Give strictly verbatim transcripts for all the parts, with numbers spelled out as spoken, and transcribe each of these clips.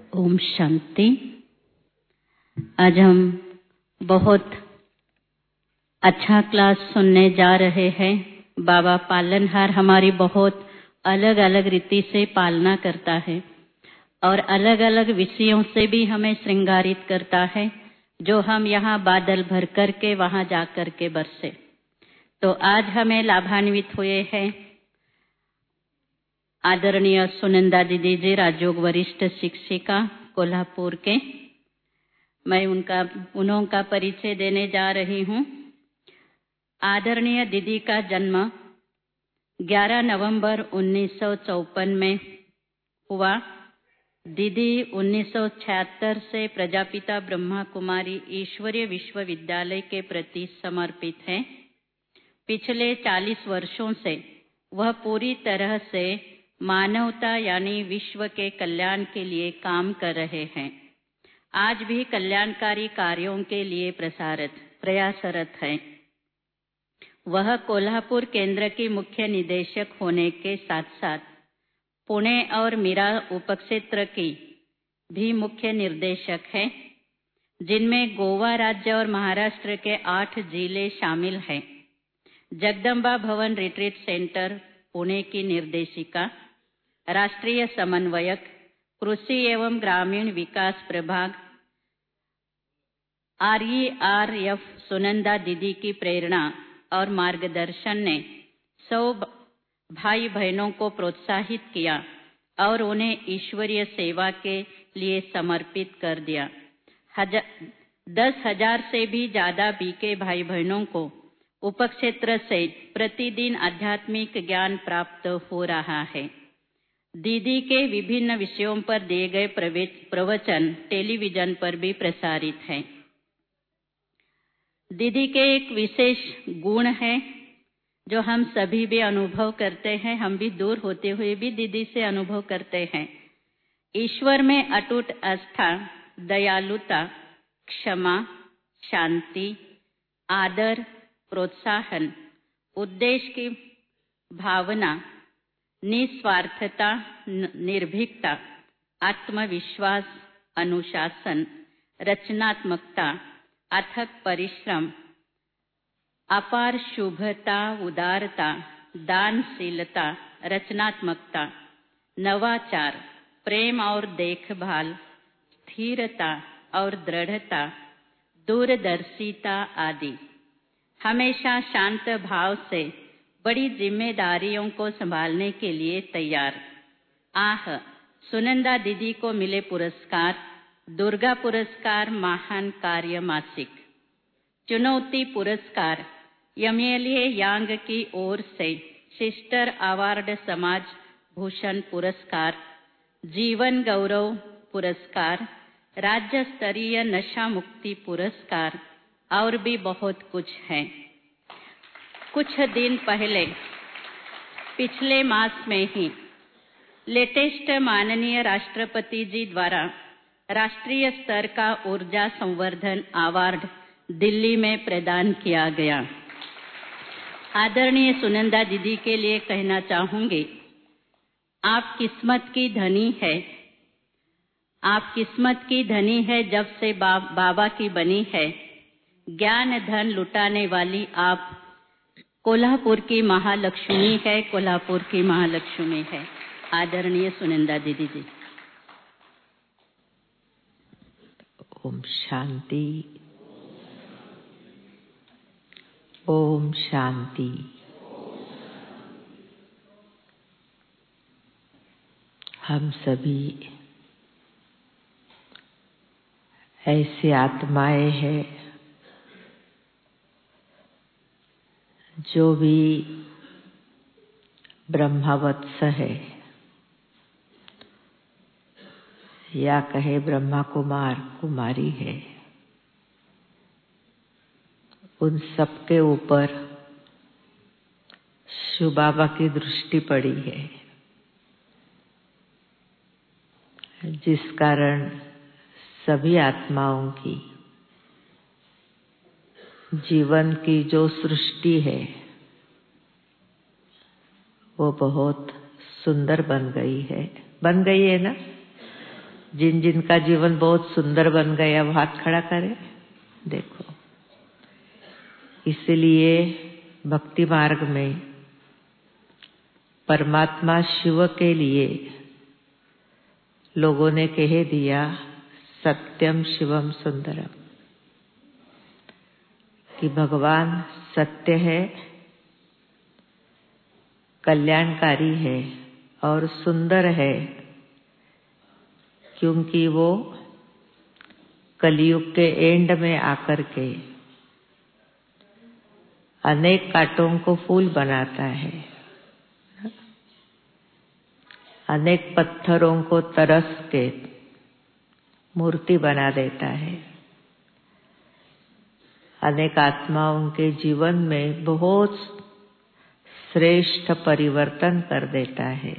ओम शांति। आज हम बहुत अच्छा क्लास सुनने जा रहे हैं। बाबा पालनहार हमारी बहुत अलग अलग रीति से पालना करता है और अलग अलग विषयों से भी हमें श्रृंगारित करता है, जो हम यहाँ बादल भर करके वहाँ जा करके बरसे। तो आज हमें लाभान्वित हुए हैं आदरणीय सुनंदा दीदी जी, राजयोग वरिष्ठ शिक्षिका कोल्हापुर के। मैं उनका उन्हों का परिचय देने जा रही हूँ। आदरणीय दीदी का जन्म ग्यारह नवंबर उन्नीस सौ चौपन में हुआ। दीदी उन्नीस सौ छिहत्तर से प्रजापिता ब्रह्मा कुमारी ईश्वरीय विश्वविद्यालय के प्रति समर्पित हैं। पिछले चालीस वर्षों से वह पूरी तरह से मानवता यानी विश्व के कल्याण के लिए काम कर रहे हैं। आज भी कल्याणकारी कार्यों के लिए प्रसारत प्रयासरत हैं। वह कोल्हापुर केंद्र की मुख्य निदेशक होने के साथ साथ पुणे और मीरा उपक्षेत्र की भी मुख्य निर्देशक हैं, जिनमें गोवा राज्य और महाराष्ट्र के आठ जिले शामिल हैं। जगदम्बा भवन रिट्रीट सेंटर पुणे की निर्देशिका, राष्ट्रीय समन्वयक, कृषि एवं ग्रामीण विकास प्रभाग R E R F Sunanda दीदी की प्रेरणा और मार्गदर्शन ने सौ भाई बहनों को प्रोत्साहित किया और उन्हें ईश्वरीय सेवा के लिए समर्पित कर दिया। हजार, दस हजार से भी ज्यादा बीके भाई बहनों को उपक्षेत्र से प्रतिदिन आध्यात्मिक ज्ञान प्राप्त हो रहा है। दीदी के विभिन्न विषयों पर दिए गए प्रवचन टेलीविजन पर भी प्रसारित हैं। दीदी के एक विशेष गुण है जो हम सभी भी अनुभव करते हैं, हम भी दूर होते हुए भी दीदी से अनुभव करते हैं। ईश्वर में अटूट आस्था, दयालुता, क्षमा, शांति, आदर, प्रोत्साहन, उद्देश्य की भावना, निस्वार्थता, निर्भीकता, आत्मविश्वास, अनुशासन, रचनात्मकता, अथक परिश्रम, अपार शुभता, उदारता, दानशीलता, रचनात्मकता, नवाचार, प्रेम और देखभाल, स्थिरता और दृढ़ता, दूरदर्शिता आदि। हमेशा शांत भाव से बड़ी जिम्मेदारियों को संभालने के लिए तैयार। आह, सुनंदा दीदी को मिले पुरस्कार दुर्गा पुरस्कार, महान कार्य मासिक, चुनौती पुरस्कार यमएलए यांग की ओर से सिस्टर अवार्ड, समाज भूषण पुरस्कार, जीवन गौरव पुरस्कार, राज्य स्तरीय नशा मुक्ति पुरस्कार और भी बहुत कुछ है। कुछ दिन पहले पिछले मास में ही लेटेस्ट माननीय राष्ट्रपति जी द्वारा राष्ट्रीय स्तर का ऊर्जा संवर्धन अवार्ड दिल्ली में प्रदान किया गया। आदरणीय सुनंदा दीदी के लिए कहना चाहूंगी, आप किस्मत की धनी है। आप किस्मत की धनी है जब से बा, बाबा की बनी है। ज्ञान धन लुटाने वाली आप कोल्हापुर की महालक्ष्मी है, कोल्हापुर की महालक्ष्मी है। आदरणीय सुनंदा दीदी जी। ओम शांति, ओम शांति। हम सभी ऐसे आत्माएं हैं जो भी ब्रह्मवत्स है या कहे ब्रह्मा कुमार कुमारी है। उन सबके ऊपर शिव बाबा की दृष्टि पड़ी है, जिस कारण सभी आत्माओं की जीवन की जो सृष्टि है वो बहुत सुंदर बन गई है। बन गई है ना? जिन जिन का जीवन बहुत सुंदर बन गया वो हाथ खड़ा करें। देखो, इसलिए भक्ति मार्ग में परमात्मा शिव के लिए लोगों ने कह दिया सत्यम शिवम सुंदरम, कि भगवान सत्य है, कल्याणकारी है और सुंदर है, क्योंकि वो कलयुग के एंड में आकर के अनेक कांटों को फूल बनाता है, अनेक पत्थरों को तरस के मूर्ति बना देता है, अनेक आत्माओं के जीवन में बहुत श्रेष्ठ परिवर्तन कर देता है।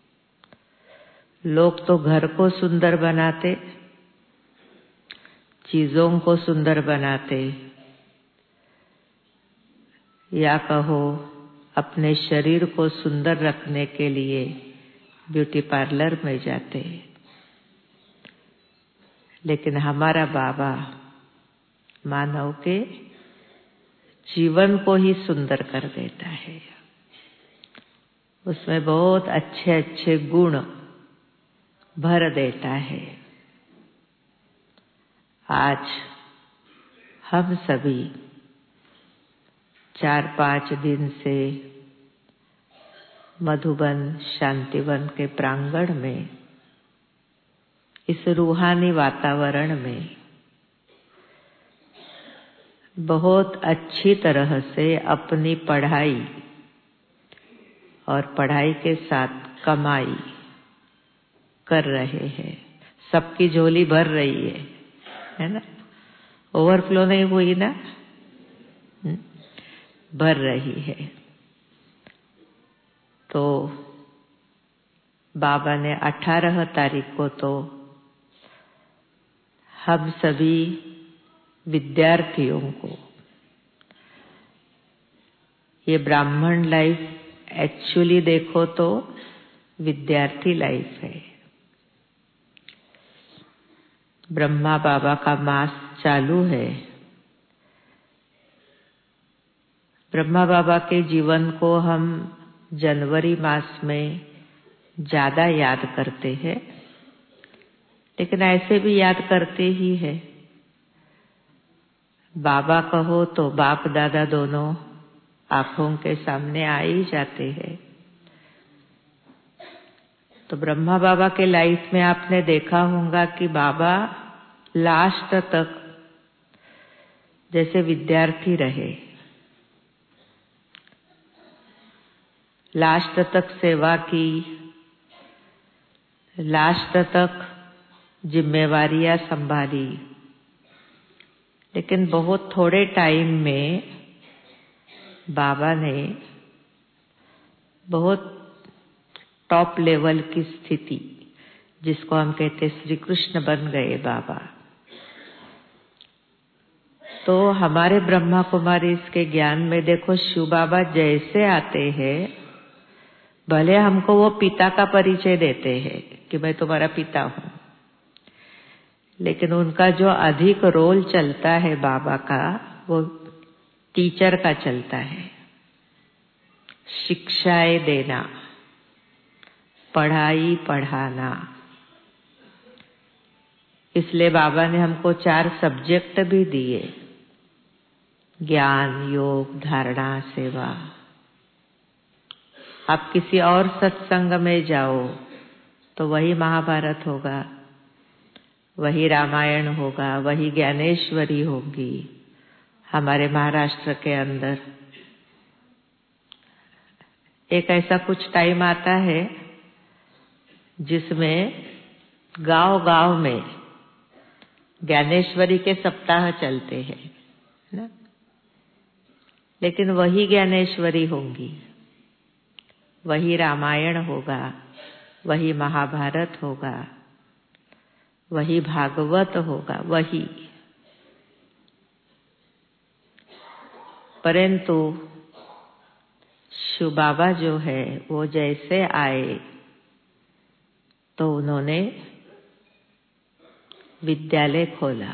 लोग तो घर को सुंदर बनाते, चीजों को सुंदर बनाते, या कहो अपने शरीर को सुंदर रखने के लिए ब्यूटी पार्लर में जाते, लेकिन हमारा बाबा मानव के जीवन को ही सुंदर कर देता है। उसमें बहुत अच्छे अच्छे गुण भर देता है। आज हम सभी चार पांच दिन से मधुबन शांतिवन के प्रांगण में, इस रूहानी वातावरण में बहुत अच्छी तरह से अपनी पढ़ाई और पढ़ाई के साथ कमाई कर रहे हैं। सबकी झोली भर रही है, है ना? ओवरफ्लो नहीं हुई ना, भर रही है। तो बाबा ने अठारह तारीख को तो हम सभी विद्यार्थियों को, ये ब्राह्मण लाइफ एक्चुअली देखो तो विद्यार्थी लाइफ है। ब्रह्मा बाबा का मास चालू है। ब्रह्मा बाबा के जीवन को हम जनवरी मास में ज्यादा याद करते हैं, लेकिन ऐसे भी याद करते ही है। बाबा कहो तो बाप दादा दोनों आंखों के सामने आ ही जाते हैं। तो ब्रह्मा बाबा के लाइफ में आपने देखा होगा कि बाबा लास्ट तक जैसे विद्यार्थी रहे, लास्ट तक सेवा की, लास्ट तक जिम्मेवारियां संभाली, लेकिन बहुत थोड़े टाइम में बाबा ने बहुत टॉप लेवल की स्थिति, जिसको हम कहते श्री कृष्ण बन गए बाबा। तो हमारे ब्रह्मा कुमारी इसके ज्ञान में देखो, शिव बाबा जैसे आते हैं, भले हमको वो पिता का परिचय देते हैं कि मैं तुम्हारा पिता हूँ, लेकिन उनका जो अधिक रोल चलता है बाबा का, वो टीचर का चलता है। शिक्षाएं देना, पढ़ाई पढ़ाना। इसलिए बाबा ने हमको चार सब्जेक्ट भी दिए, ज्ञान, योग, धारणा, सेवा। आप किसी और सत्संग में जाओ तो वही महाभारत होगा, वही रामायण होगा, वही ज्ञानेश्वरी होगी। हमारे महाराष्ट्र के अंदर एक ऐसा कुछ टाइम आता है जिसमें गांव गांव में ज्ञानेश्वरी के सप्ताह चलते हैं ना, लेकिन वही ज्ञानेश्वरी होंगी, वही रामायण होगा, वही महाभारत होगा, वही भागवत होगा, वही। परंतु शिव बाबा जो है वो जैसे आए तो उन्होंने विद्यालय खोला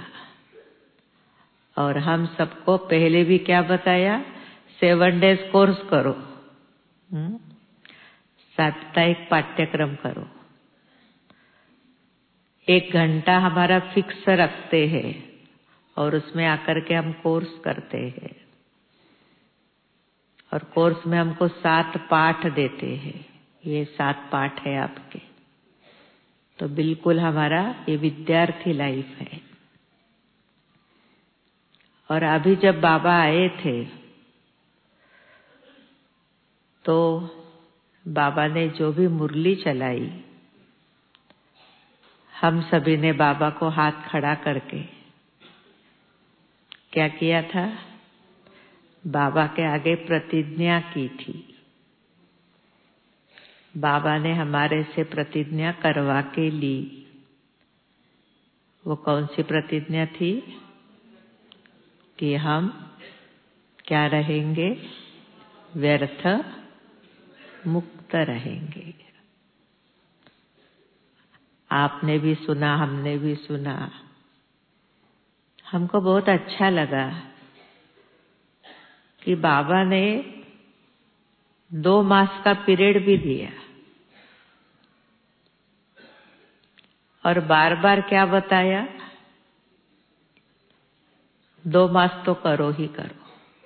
और हम सबको पहले भी क्या बताया, सेवन डेज कोर्स करो, साप्ताहिक पाठ्यक्रम करो, एक घंटा हमारा फिक्स रखते हैं और उसमें आकर के हम कोर्स करते हैं और कोर्स में हमको सात पाठ देते हैं, ये सात पाठ है आपके। तो बिल्कुल हमारा ये विद्यार्थी लाइफ है। और अभी जब बाबा आए थे तो बाबा ने जो भी मुरली चलाई, हम सभी ने बाबा को हाथ खड़ा करके क्या किया था, बाबा के आगे प्रतिज्ञा की थी। बाबा ने हमारे से प्रतिज्ञा करवा के ली। वो कौन सी प्रतिज्ञा थी कि हम क्या रहेंगे, व्यर्थ मुक्त रहेंगे। आपने भी सुना, हमने भी सुना, हमको बहुत अच्छा लगा कि बाबा ने दो मास का पीरियड भी दिया और बार बार क्या बताया, दो मास तो करो ही करो।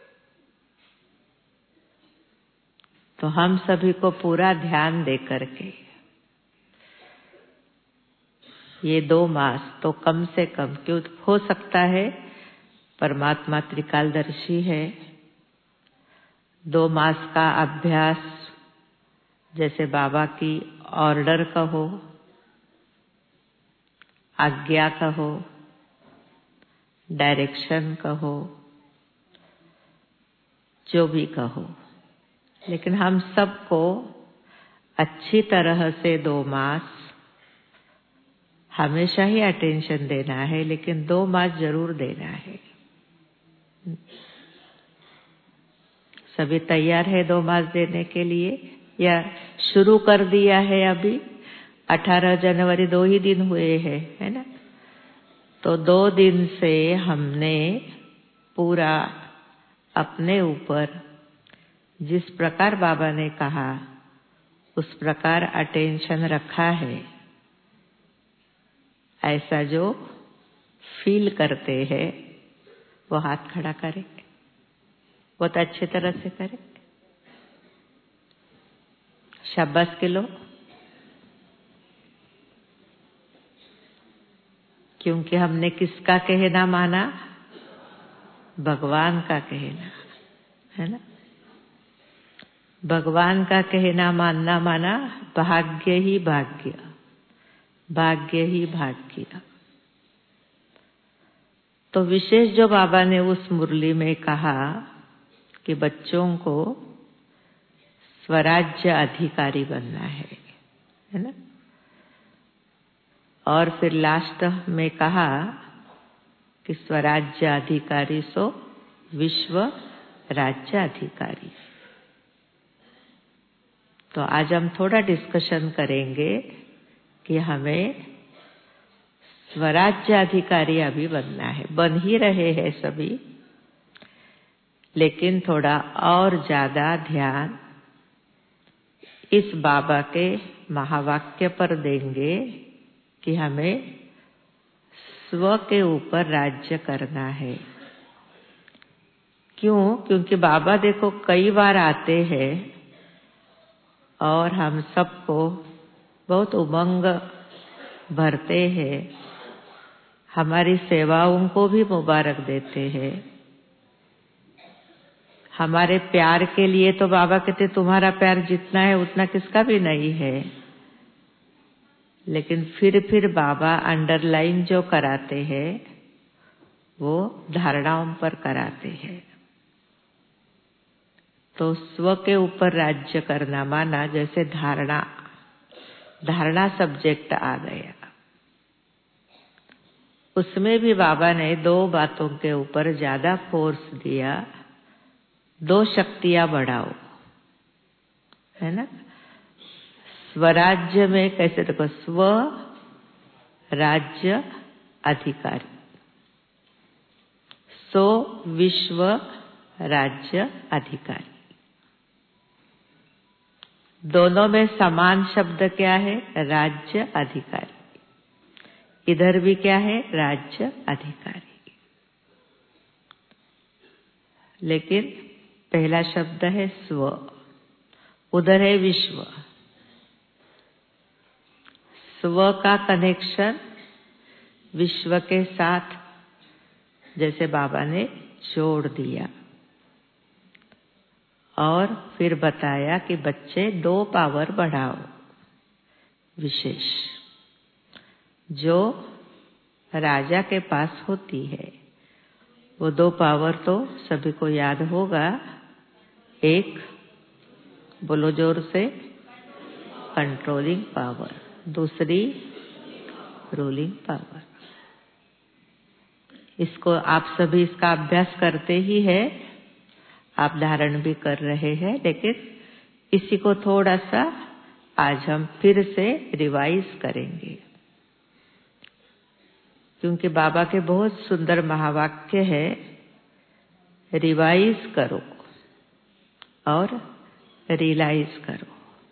तो हम सभी को पूरा ध्यान दे करके ये दो मास तो कम से कम, क्यों हो सकता है परमात्मा त्रिकालदर्शी है, दो मास का अभ्यास जैसे बाबा की ऑर्डर कहो, आज्ञा कहो, डायरेक्शन कहो, जो भी कहो, लेकिन हम सबको अच्छी तरह से दो मास हमेशा ही अटेंशन देना है, लेकिन दो मास जरूर देना है। सभी तैयार है दो मास देने के लिए या शुरू कर दिया है? अभी अठारह जनवरी दो ही दिन हुए हैं, है ना? तो दो दिन से हमने पूरा अपने ऊपर जिस प्रकार बाबा ने कहा उस प्रकार अटेंशन रखा है। ऐसा जो फील करते हैं वो हाथ खड़ा करें, बहुत अच्छी तरह से करें। शाबाश के लो, क्योंकि हमने किसका कहना माना? भगवान का कहना, है ना? भगवान का कहना मानना माना भाग्य ही भाग्य, भाग्य ही भाग्य। तो विशेष जो बाबा ने उस मुरली में कहा कि बच्चों को स्वराज्य अधिकारी बनना है, है ना? और फिर लास्ट में कहा कि स्वराज्य अधिकारी सो विश्व राज्य अधिकारी। तो आज हम थोड़ा डिस्कशन करेंगे कि हमें स्वराज्य अधिकारी अभी बनना है। बन ही रहे हैं सभी, लेकिन थोड़ा और ज्यादा ध्यान इस बाबा के महावाक्य पर देंगे कि हमें स्व के ऊपर राज्य करना है। क्यों? क्योंकि बाबा देखो कई बार आते हैं और हम सबको बहुत उमंग भरते हैं, हमारी सेवाओं को भी मुबारक देते हैं। हमारे प्यार के लिए तो बाबा कहते तुम्हारा प्यार जितना है उतना किसका भी नहीं है, लेकिन फिर फिर बाबा अंडरलाइन जो कराते हैं वो धारणाओं पर कराते हैं। तो स्व के ऊपर राज्य करना माना जैसे धारणा, धारणा सब्जेक्ट आ गया, उसमें भी बाबा ने दो बातों के ऊपर ज्यादा फोर्स दिया। दो शक्तियां बढ़ाओ, है ना? स्वराज्य में कैसे देखो, स्व राज्य अधिकारी। सो विश्व राज्य अधिकारी। दोनों में समान शब्द क्या है? राज्य अधिकारी। इधर भी क्या है? राज्य अधिकारी। लेकिन पहला शब्द है स्व, उधर है विश्व। स्व का कनेक्शन विश्व के साथ जैसे बाबा ने जोड़ दिया और फिर बताया कि बच्चे दो पावर बढ़ाओ विशेष, जो राजा के पास होती है। वो दो पावर तो सभी को याद होगा। एक, बोलो जोर से, कंट्रोलिंग पावर। दूसरी, रूलिंग पावर। इसको आप सभी इसका अभ्यास करते ही है, आप धारण भी कर रहे हैं, लेकिन इसी को थोड़ा सा आज हम फिर से रिवाइज करेंगे, क्योंकि बाबा के बहुत सुंदर महावाक्य है। रिवाइज करो और रियलाइज करो।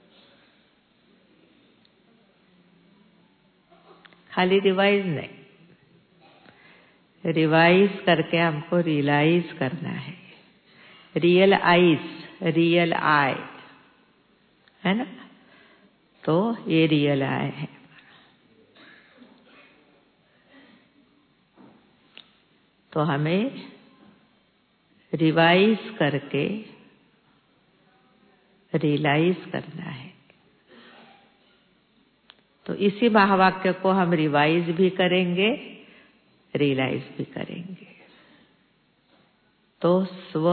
खाली रिवाइज नहीं, रिवाइज करके हमको रियलाइज करना है। रियल आइज, रियल आई है ना, तो ये रियल आई है। तो हमें रिवाइज करके रियलाइज करना है। तो इसी महावाक्य को हम रिवाइज भी करेंगे, रियलाइज भी करेंगे। तो स्व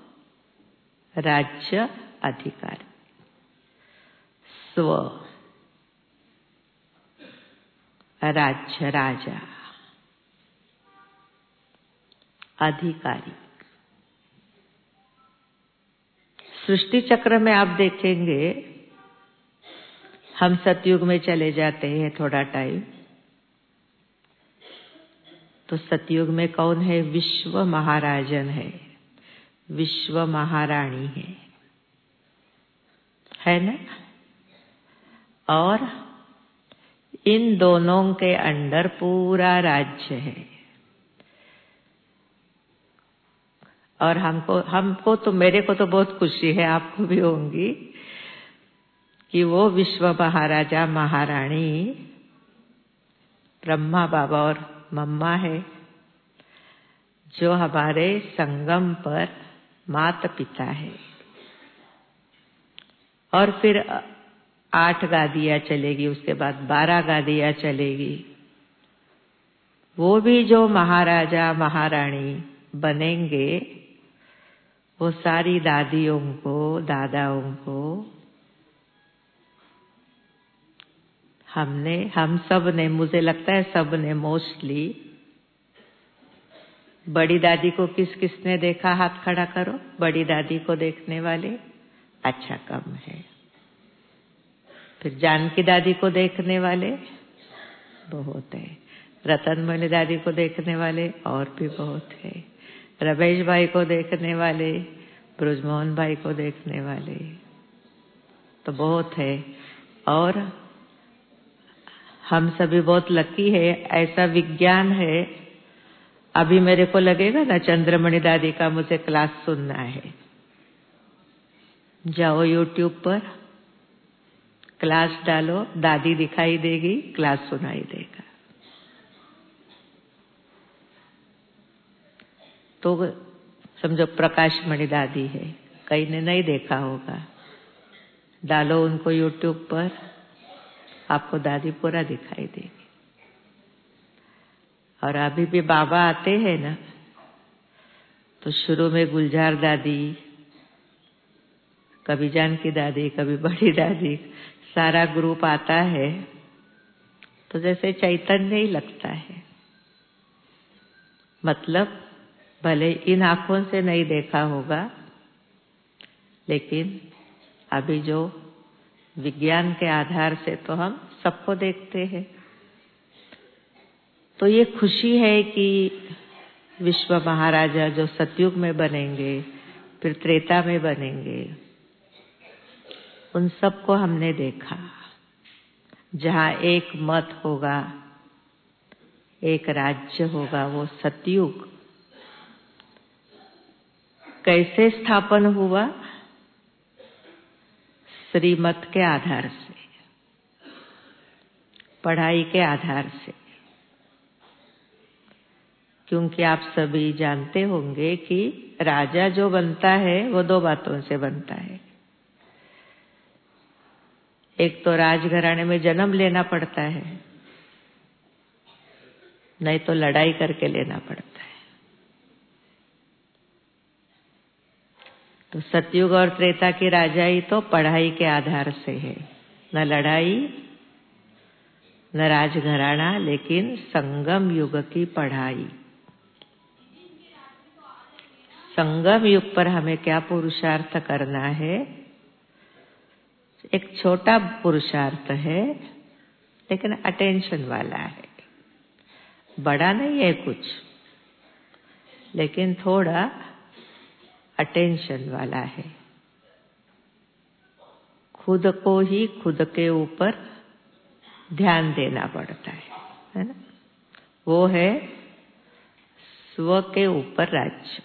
राज्य अधिकारी। स्व राज्य राजा, अधिकारी। सृष्टि चक्र में आप देखेंगे, हम सतयुग में चले जाते हैं थोड़ा टाइम, तो सतयुग में कौन है? विश्व महाराजन है, विश्व महारानी है, है ना। और इन दोनों के अंडर पूरा राज्य है। और हमको हमको तो मेरे को तो बहुत खुशी है, आपको भी होंगी, कि वो विश्व महाराजा महारानी ब्रह्मा बाबा और मम्मा है, जो हमारे संगम पर माता पिता है। और फिर आठ गादियां चलेगी, उसके बाद बारह गादियां चलेगी। वो भी जो महाराजा महारानी बनेंगे, वो सारी दादियों को, दादाओं को हमने, हम सब ने, मुझे लगता है सब ने मोस्टली, बड़ी दादी को किस किसने देखा? हाथ खड़ा करो। बड़ी दादी को देखने वाले अच्छा कम है। फिर जानकी दादी को देखने वाले बहुत है। रतनमणि दादी को देखने वाले और भी बहुत है। रमेश भाई को देखने वाले, ब्रजमोहन भाई को देखने वाले तो बहुत है। और हम सभी बहुत लकी है, ऐसा विज्ञान है। अभी मेरे को लगेगा ना चंद्रमणि दादी का मुझे क्लास सुनना है, जाओ यूट्यूब पर क्लास डालो, दादी दिखाई देगी, क्लास सुनाई देगा। तो समझो प्रकाशमणि दादी है, कई ने नहीं देखा होगा, डालो उनको यूट्यूब पर, आपको दादी पूरा दिखाई देगी। और अभी भी बाबा आते हैं ना, तो शुरू में गुलजार दादी, कभी जानकी दादी, कभी बड़ी दादी, सारा ग्रुप आता है तो जैसे चैतन्य ही लगता है। मतलब भले इन आंखों से नहीं देखा होगा, लेकिन अभी जो विज्ञान के आधार से तो हम सबको देखते हैं। तो ये खुशी है कि विश्व महाराजा जो सतयुग में बनेंगे, फिर त्रेता में बनेंगे, उन सबको हमने देखा। जहाँ एक मत होगा, एक राज्य होगा, वो सतयुग कैसे स्थापन हुआ? श्रीमत के आधार से, पढ़ाई के आधार से। क्योंकि आप सभी जानते होंगे कि राजा जो बनता है वो दो बातों से बनता है। एक तो राजघराने में जन्म लेना पड़ता है, नहीं तो लड़ाई करके लेना पड़ता है। तो सतयुग और त्रेता की राजाई तो पढ़ाई के आधार से है, न लड़ाई न राजघराना, लेकिन संगम युग की पढ़ाई। संगम युग पर हमें क्या पुरुषार्थ करना है? एक छोटा पुरुषार्थ है, लेकिन अटेंशन वाला है। बड़ा नहीं है कुछ, लेकिन थोड़ा अटेंशन वाला है। खुद को ही खुद के ऊपर ध्यान देना पड़ता है, है ना? वो है स्व के ऊपर राज्य।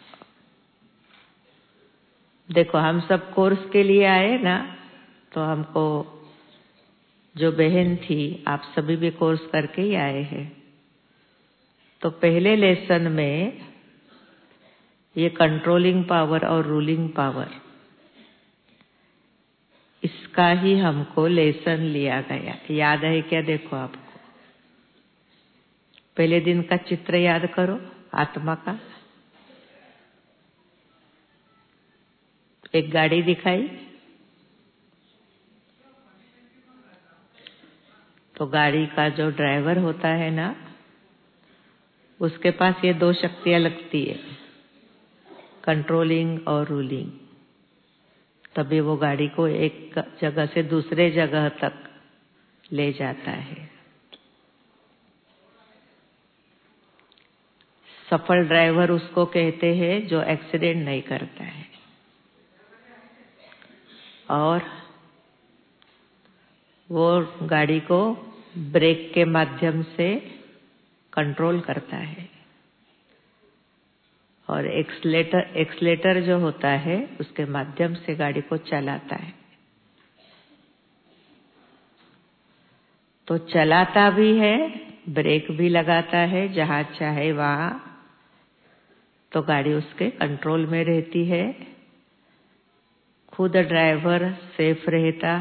देखो, हम सब कोर्स के लिए आए ना, तो हमको जो बहन थी, आप सभी भी कोर्स करके ही आए हैं। तो पहले लेसन में ये कंट्रोलिंग पावर और रूलिंग पावर, इसका ही हमको लेसन लिया गया। याद है क्या? देखो, आपको पहले दिन का चित्र याद करो, आत्मा का। एक गाड़ी दिखाई, तो गाड़ी का जो ड्राइवर होता है ना, उसके पास ये दो शक्तियां लगती है, कंट्रोलिंग और रूलिंग। तभी वो गाड़ी को एक जगह से दूसरे जगह तक ले जाता है। सफल ड्राइवर उसको कहते हैं जो एक्सीडेंट नहीं करता है और वो गाड़ी को ब्रेक के माध्यम से कंट्रोल करता है। और एक्सलेटर एक्सलेटर जो होता है, उसके माध्यम से गाड़ी को चलाता है। तो चलाता भी है, ब्रेक भी लगाता है, जहां चाहे वहां। तो गाड़ी उसके कंट्रोल में रहती है। खुद ड्राइवर सेफ रहता,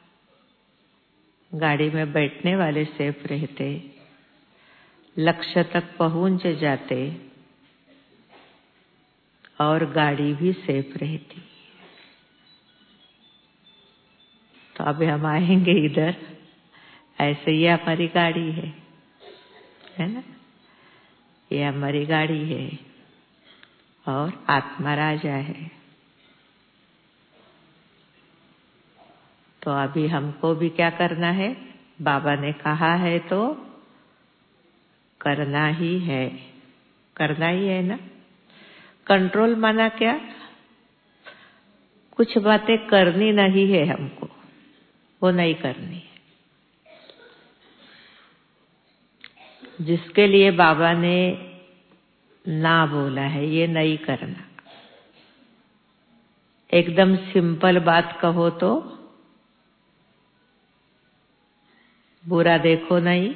गाड़ी में बैठने वाले सेफ रहते, लक्ष्य तक पहुंच जाते और गाड़ी भी सेफ रहती। तो अभी हम आएंगे इधर। ऐसे ही हमारी गाड़ी है, है ना? ये हमारी गाड़ी है और आत्मा राजा है। तो अभी हमको भी क्या करना है? बाबा ने कहा है तो करना ही है, करना ही है ना। कंट्रोल माना क्या? कुछ बातें करनी नहीं है हमको, वो नहीं करनी है। जिसके लिए बाबा ने ना बोला है, ये नहीं करना। एकदम सिंपल बात कहो तो बुरा देखो नहीं,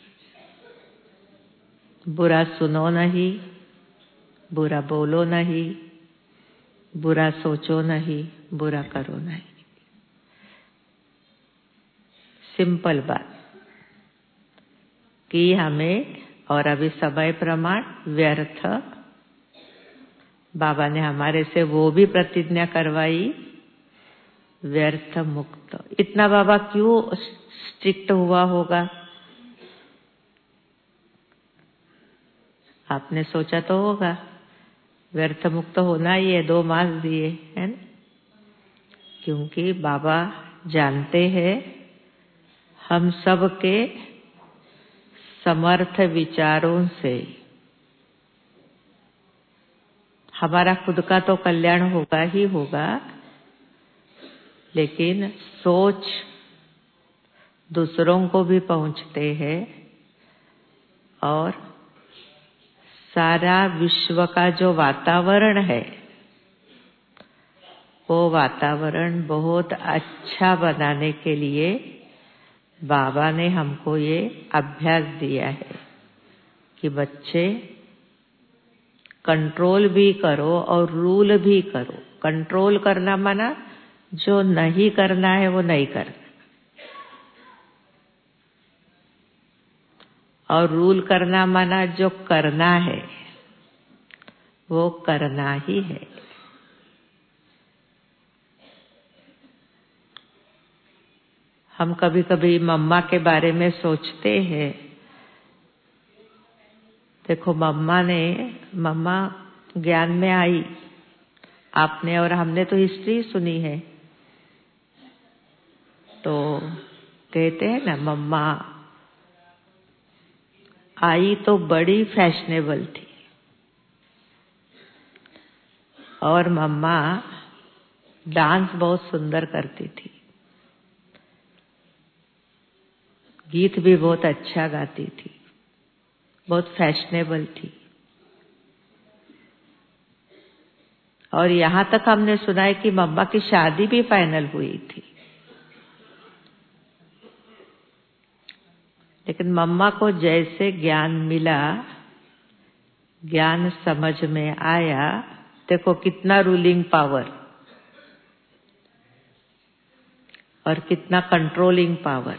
बुरा सुनो नहीं, बुरा बोलो नहीं, बुरा सोचो नहीं, बुरा करो नहीं। सिंपल बात कि हमें, और अभी समय प्रमाण व्यर्थ, बाबा ने हमारे से वो भी प्रतिज्ञा करवाई, व्यर्थ मुक्त। इतना बाबा क्यों स्ट्रिक्ट हुआ होगा? आपने सोचा तो होगा, व्यर्थ मुक्त होना ही है, दो मास दिए, है ना? क्योंकि बाबा जानते हैं हम सब के समर्थ विचारों से हमारा खुद का तो कल्याण होगा ही होगा, लेकिन सोच दूसरों को भी पहुंचते हैं और सारा विश्व का जो वातावरण है वो वातावरण बहुत अच्छा बनाने के लिए बाबा ने हमको ये अभ्यास दिया है कि बच्चे कंट्रोल भी करो और रूल भी करो। कंट्रोल करना माना जो नहीं करना है वो नहीं करना, और रूल करना माना जो करना है वो करना ही है। हम कभी कभी मम्मा के बारे में सोचते हैं, देखो मम्मा ने मम्मा ज्ञान में आई, आपने और हमने तो हिस्ट्री सुनी है, तो कहते हैं ना मम्मा आई तो बड़ी फैशनेबल थी और मम्मा डांस बहुत सुंदर करती थी, गीत भी बहुत अच्छा गाती थी, बहुत फैशनेबल थी। और यहाँ तक हमने सुना है कि मम्मा की शादी भी फाइनल हुई थी। लेकिन मम्मा को जैसे ज्ञान मिला, ज्ञान समझ में आया, देखो कितना रूलिंग पावर और कितना कंट्रोलिंग पावर।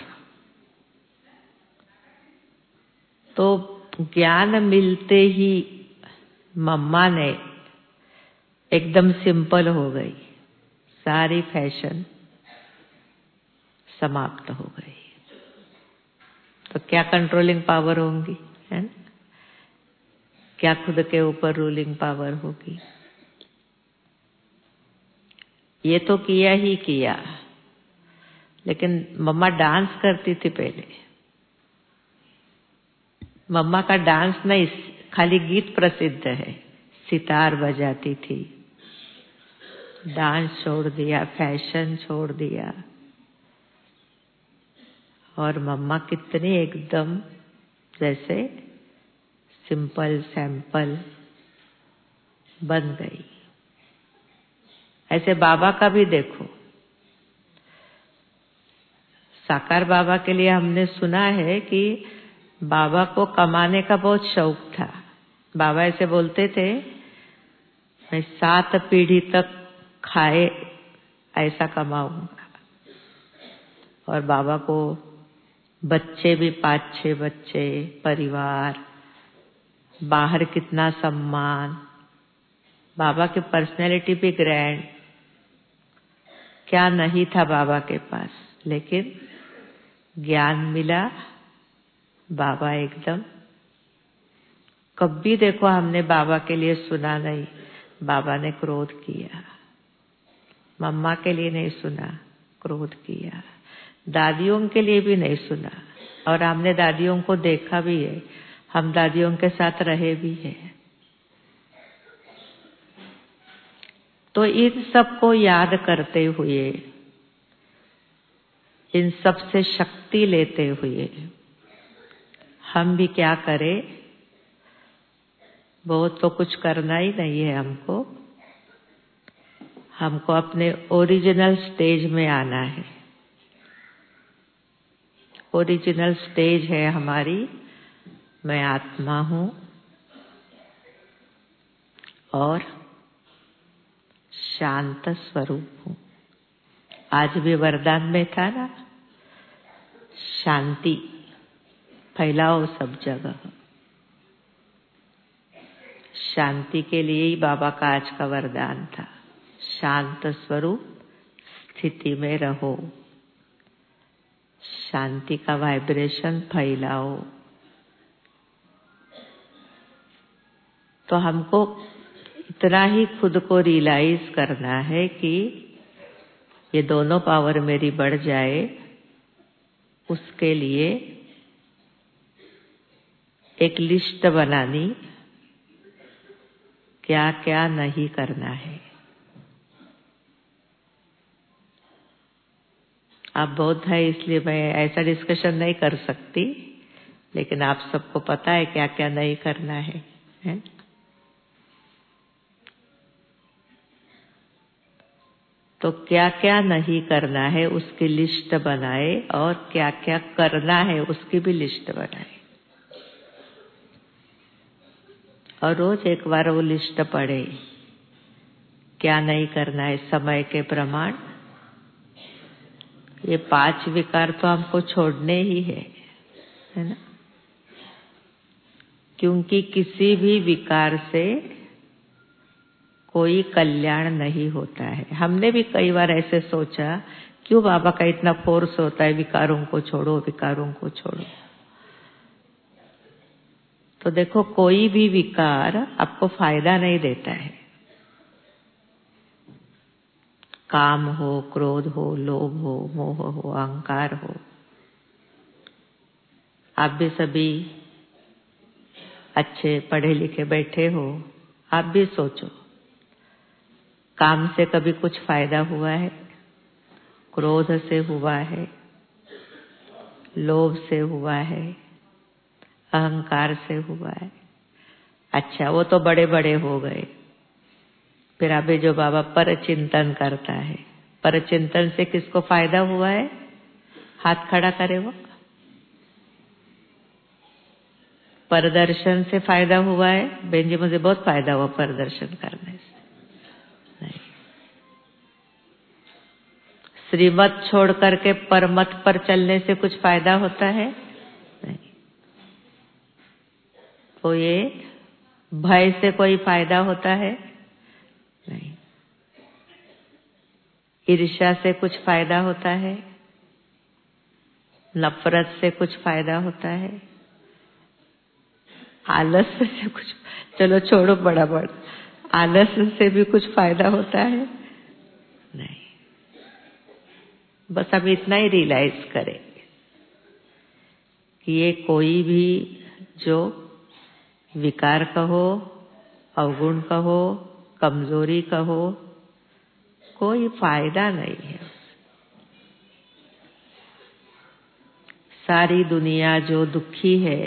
तो ज्ञान मिलते ही मम्मा ने एकदम सिंपल हो गई, सारी फैशन समाप्त हो गई। तो क्या कंट्रोलिंग पावर होंगी, है ना? क्या खुद के ऊपर रूलिंग पावर होगी? ये तो किया ही किया, लेकिन मम्मा डांस करती थी पहले। मम्मा का डांस नहीं, खाली गीत प्रसिद्ध है, सितार बजाती थी। डांस छोड़ दिया, फैशन छोड़ दिया, और मम्मा कितनी एकदम जैसे सिंपल सैंपल बन गई। ऐसे बाबा का भी देखो, साकार बाबा के लिए हमने सुना है कि बाबा को कमाने का बहुत शौक था। बाबा ऐसे बोलते थे, मैं सात पीढ़ी तक खाए ऐसा कमाऊंगा। और बाबा को बच्चे भी, पांच छह बच्चे, परिवार, बाहर कितना सम्मान, बाबा की पर्सनैलिटी भी ग्रैंड। क्या नहीं था बाबा के पास, लेकिन ज्ञान मिला, बाबा एकदम। कभी देखो हमने बाबा के लिए सुना नहीं बाबा ने क्रोध किया, मम्मा के लिए नहीं सुना क्रोध किया, दादियों के लिए भी नहीं सुना। और हमने दादियों को देखा भी है, हम दादियों के साथ रहे भी हैं। तो इन सबको याद करते हुए, इन सब से शक्ति लेते हुए हम भी क्या करें? बहुत तो कुछ करना ही नहीं है हमको। हमको अपने ओरिजिनल स्टेज में आना है। ओरिजिनल स्टेज है हमारी, मैं आत्मा हूँ और शांत स्वरूप हूँ। आज भी वरदान में था ना, शांति फैलाओ सब जगह। शांति के लिए ही बाबा का आज का वरदान था, शांत स्वरूप स्थिति में रहो, शांति का वाइब्रेशन फैलाओ। तो हमको इतना ही खुद को रियलाइज करना है कि ये दोनों पावर मेरी बढ़ जाए, उसके लिए एक लिस्ट बनानी, क्या क्या नहीं करना है। आप बौद्ध है इसलिए मैं ऐसा डिस्कशन नहीं कर सकती, लेकिन आप सबको पता है क्या क्या नहीं करना है, है? तो क्या क्या नहीं करना है उसकी लिस्ट बनाए और क्या क्या करना है उसकी भी लिस्ट बनाए, और रोज एक बार वो लिस्ट पढ़े। क्या नहीं करना है, समय के प्रमाण। ये पांच विकार तो हमको छोड़ने ही है, है ना? क्योंकि किसी भी विकार से कोई कल्याण नहीं होता है। हमने भी कई बार ऐसे सोचा, क्यों बाबा का इतना फोर्स होता है विकारों को छोड़ो, विकारों को छोड़ो। तो देखो, कोई भी विकार आपको फायदा नहीं देता है। काम हो, क्रोध हो, लोभ हो, मोह हो, अहंकार हो, आप भी सभी अच्छे पढ़े लिखे बैठे हो, आप भी सोचो, काम से कभी कुछ फायदा हुआ है? क्रोध से हुआ है, लोभ से हुआ है, अहंकार से हुआ है। अच्छा, वो तो बड़े बड़े हो गए। फिर अभी जो बाबा पर चिंतन करता है, पर चिंतन से किसको फायदा हुआ है? हाथ खड़ा करे वो। परदर्शन से फायदा हुआ है? बेन जी, मुझे बहुत फायदा हुआ परदर्शन करने से। नहीं। श्रीमत छोड़ करके परमत पर चलने से कुछ फायदा होता है? नहीं। तो ये भय से कोई फायदा होता है? नहीं। ईर्ष्या से कुछ फायदा होता है? नफरत से कुछ फायदा होता है? आलस से कुछ, चलो छोड़ो बड़ा बड़ा, आलस से भी कुछ फायदा होता है? नहीं। बस हम इतना ही रियलाइज करें कि ये कोई भी जो विकार कहो, अवगुण कहो, कमजोरी कहो, कोई फायदा नहीं है। सारी दुनिया जो दुखी है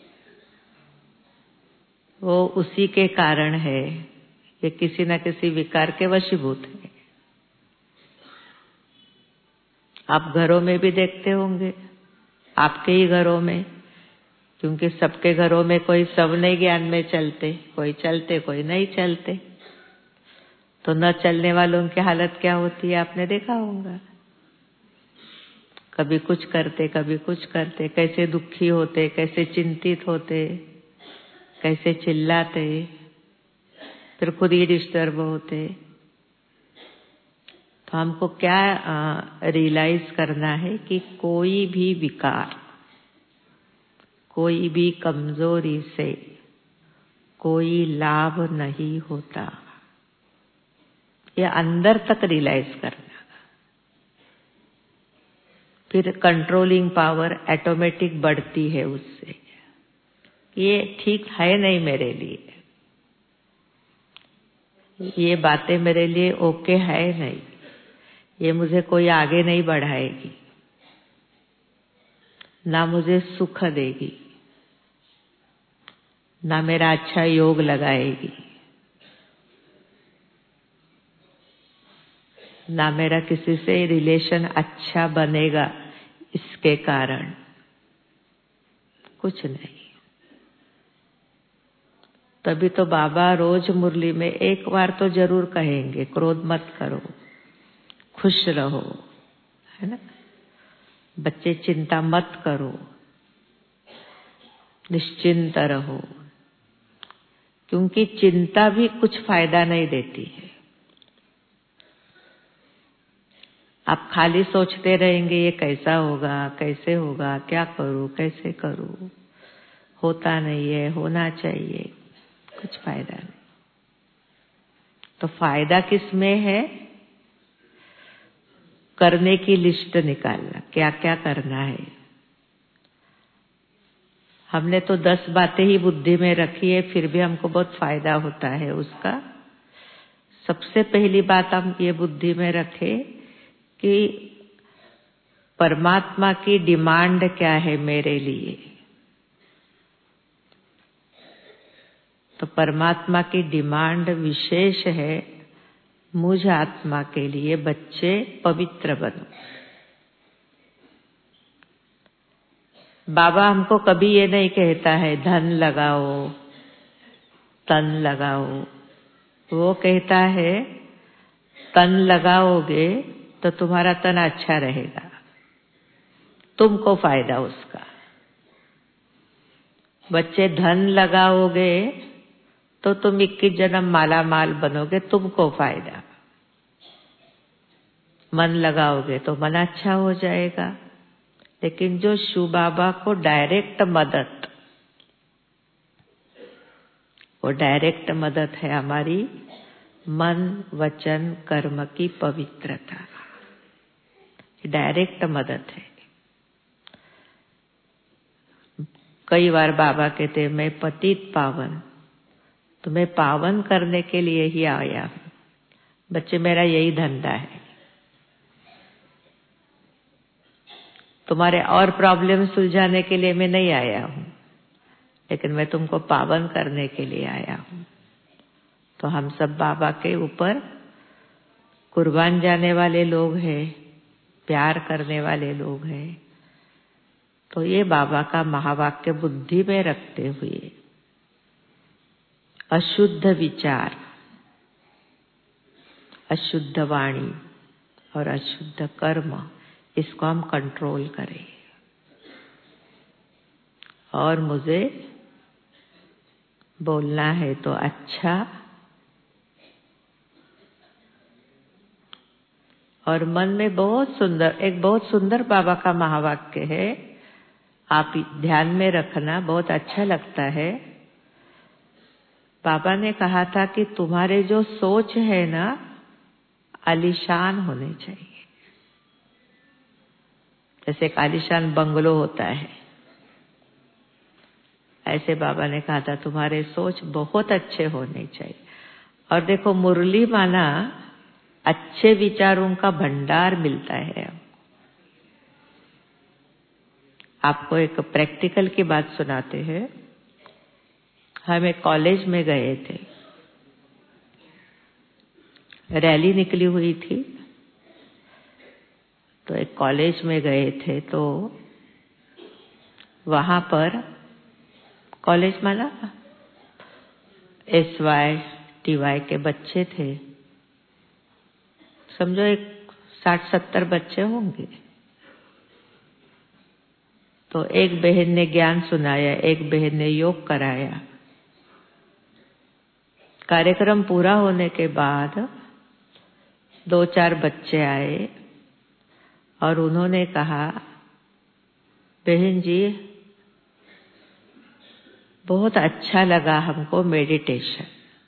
वो उसी के कारण है, ये किसी न किसी विकार के वशीभूत है। आप घरों में भी देखते होंगे, आपके ही घरों में, क्योंकि सबके घरों में कोई सब नहीं ज्ञान में चलते, कोई चलते कोई नहीं चलते। तो न चलने वालों की हालत क्या होती है आपने देखा होगा। कभी कुछ करते कभी कुछ करते, कैसे दुखी होते, कैसे चिंतित होते, कैसे चिल्लाते, फिर खुद ही डिस्टर्ब होते। तो हमको क्या रियलाइज करना है कि कोई भी विकार, कोई भी कमजोरी से कोई लाभ नहीं होता। ये अंदर तक रियलाइज करना। फिर कंट्रोलिंग पावर ऑटोमेटिक बढ़ती है उससे। ये ठीक है नहीं मेरे लिए, ये बातें मेरे लिए ओके है नहीं, ये मुझे कोई आगे नहीं बढ़ाएगी, ना मुझे सुख देगी, ना मेरा अच्छा योग लगाएगी, ना मेरा किसी से रिलेशन अच्छा बनेगा इसके कारण, कुछ नहीं। तभी तो बाबा रोज मुरली में एक बार तो जरूर कहेंगे, क्रोध मत करो, खुश रहो, है ना? बच्चे चिंता मत करो, निश्चिंत रहो, क्योंकि चिंता भी कुछ फायदा नहीं देती है। आप खाली सोचते रहेंगे ये कैसा होगा, कैसे होगा, क्या करूं, कैसे करूं, होता नहीं है, होना चाहिए, कुछ फायदा नहीं। तो फायदा किसमें है? करने की लिस्ट निकालना, क्या क्या करना है। हमने तो दस बातें ही बुद्धि में रखी है, फिर भी हमको बहुत फायदा होता है उसका। सबसे पहली बात हम ये बुद्धि में रखें कि परमात्मा की डिमांड क्या है मेरे लिए। तो परमात्मा की डिमांड विशेष है, मुझ आत्मा के लिए बच्चे पवित्र बनो। बाबा हमको कभी ये नहीं कहता है धन लगाओ, तन लगाओ। वो कहता है तन लगाओगे तो तुम्हारा तन अच्छा रहेगा, तुमको फायदा उसका। बच्चे धन लगाओगे तो तुम इक्कीस जन्म माला माल बनोगे, तुमको फायदा। मन लगाओगे तो मन अच्छा हो जाएगा। लेकिन जो शिव बाबा को डायरेक्ट मदद, वो डायरेक्ट मदद है हमारी मन वचन कर्म की पवित्रता, डायरेक्ट मदद है। कई बार बाबा कहते मैं पतित पावन, तुम्हें पावन करने के लिए ही आया हूं। बच्चे मेरा यही धंधा है, तुम्हारे और प्रॉब्लम सुलझाने के लिए मैं नहीं आया हूं, लेकिन मैं तुमको पावन करने के लिए आया हूं। तो हम सब बाबा के ऊपर कुर्बान जाने वाले लोग हैं, प्यार करने वाले लोग हैं। तो ये बाबा का महावाक्य बुद्धि में रखते हुए अशुद्ध विचार, अशुद्ध वाणी और अशुद्ध कर्म, इसको हम कंट्रोल करें। और मुझे बोलना है तो अच्छा, और मन में बहुत सुंदर, एक बहुत सुंदर बाबा का महावाक्य है, आप ध्यान में रखना, बहुत अच्छा लगता है। बाबा ने कहा था कि तुम्हारे जो सोच है ना, आलीशान होने चाहिए। जैसे एक आलीशान बंगलो होता है, ऐसे बाबा ने कहा था तुम्हारे सोच बहुत अच्छे होने चाहिए। और देखो मुरली माना अच्छे विचारों का भंडार मिलता है। आपको एक प्रैक्टिकल की बात सुनाते हैं। हम एक कॉलेज में गए थे, रैली निकली हुई थी, तो एक कॉलेज में गए थे। तो वहां पर कॉलेज माना एस वाई टी वाई के बच्चे थे, समझो एक साठ सत्तर बच्चे होंगे। तो एक बहन ने ज्ञान सुनाया, एक बहन ने योग कराया। कार्यक्रम पूरा होने के बाद दो चार बच्चे आए और उन्होंने कहा बहन जी बहुत अच्छा लगा हमको मेडिटेशन।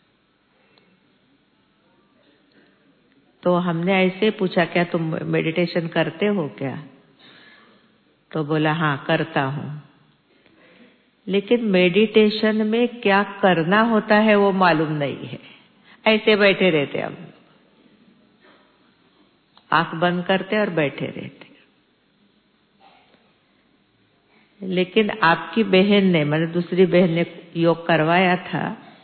तो हमने ऐसे पूछा क्या तुम मेडिटेशन करते हो क्या? तो बोला हाँ करता हूं, लेकिन मेडिटेशन में क्या करना होता है वो मालूम नहीं है। ऐसे बैठे रहते हम, आंख बंद करते और बैठे रहते। लेकिन आपकी बहन ने, मतलब दूसरी बहन ने योग करवाया था,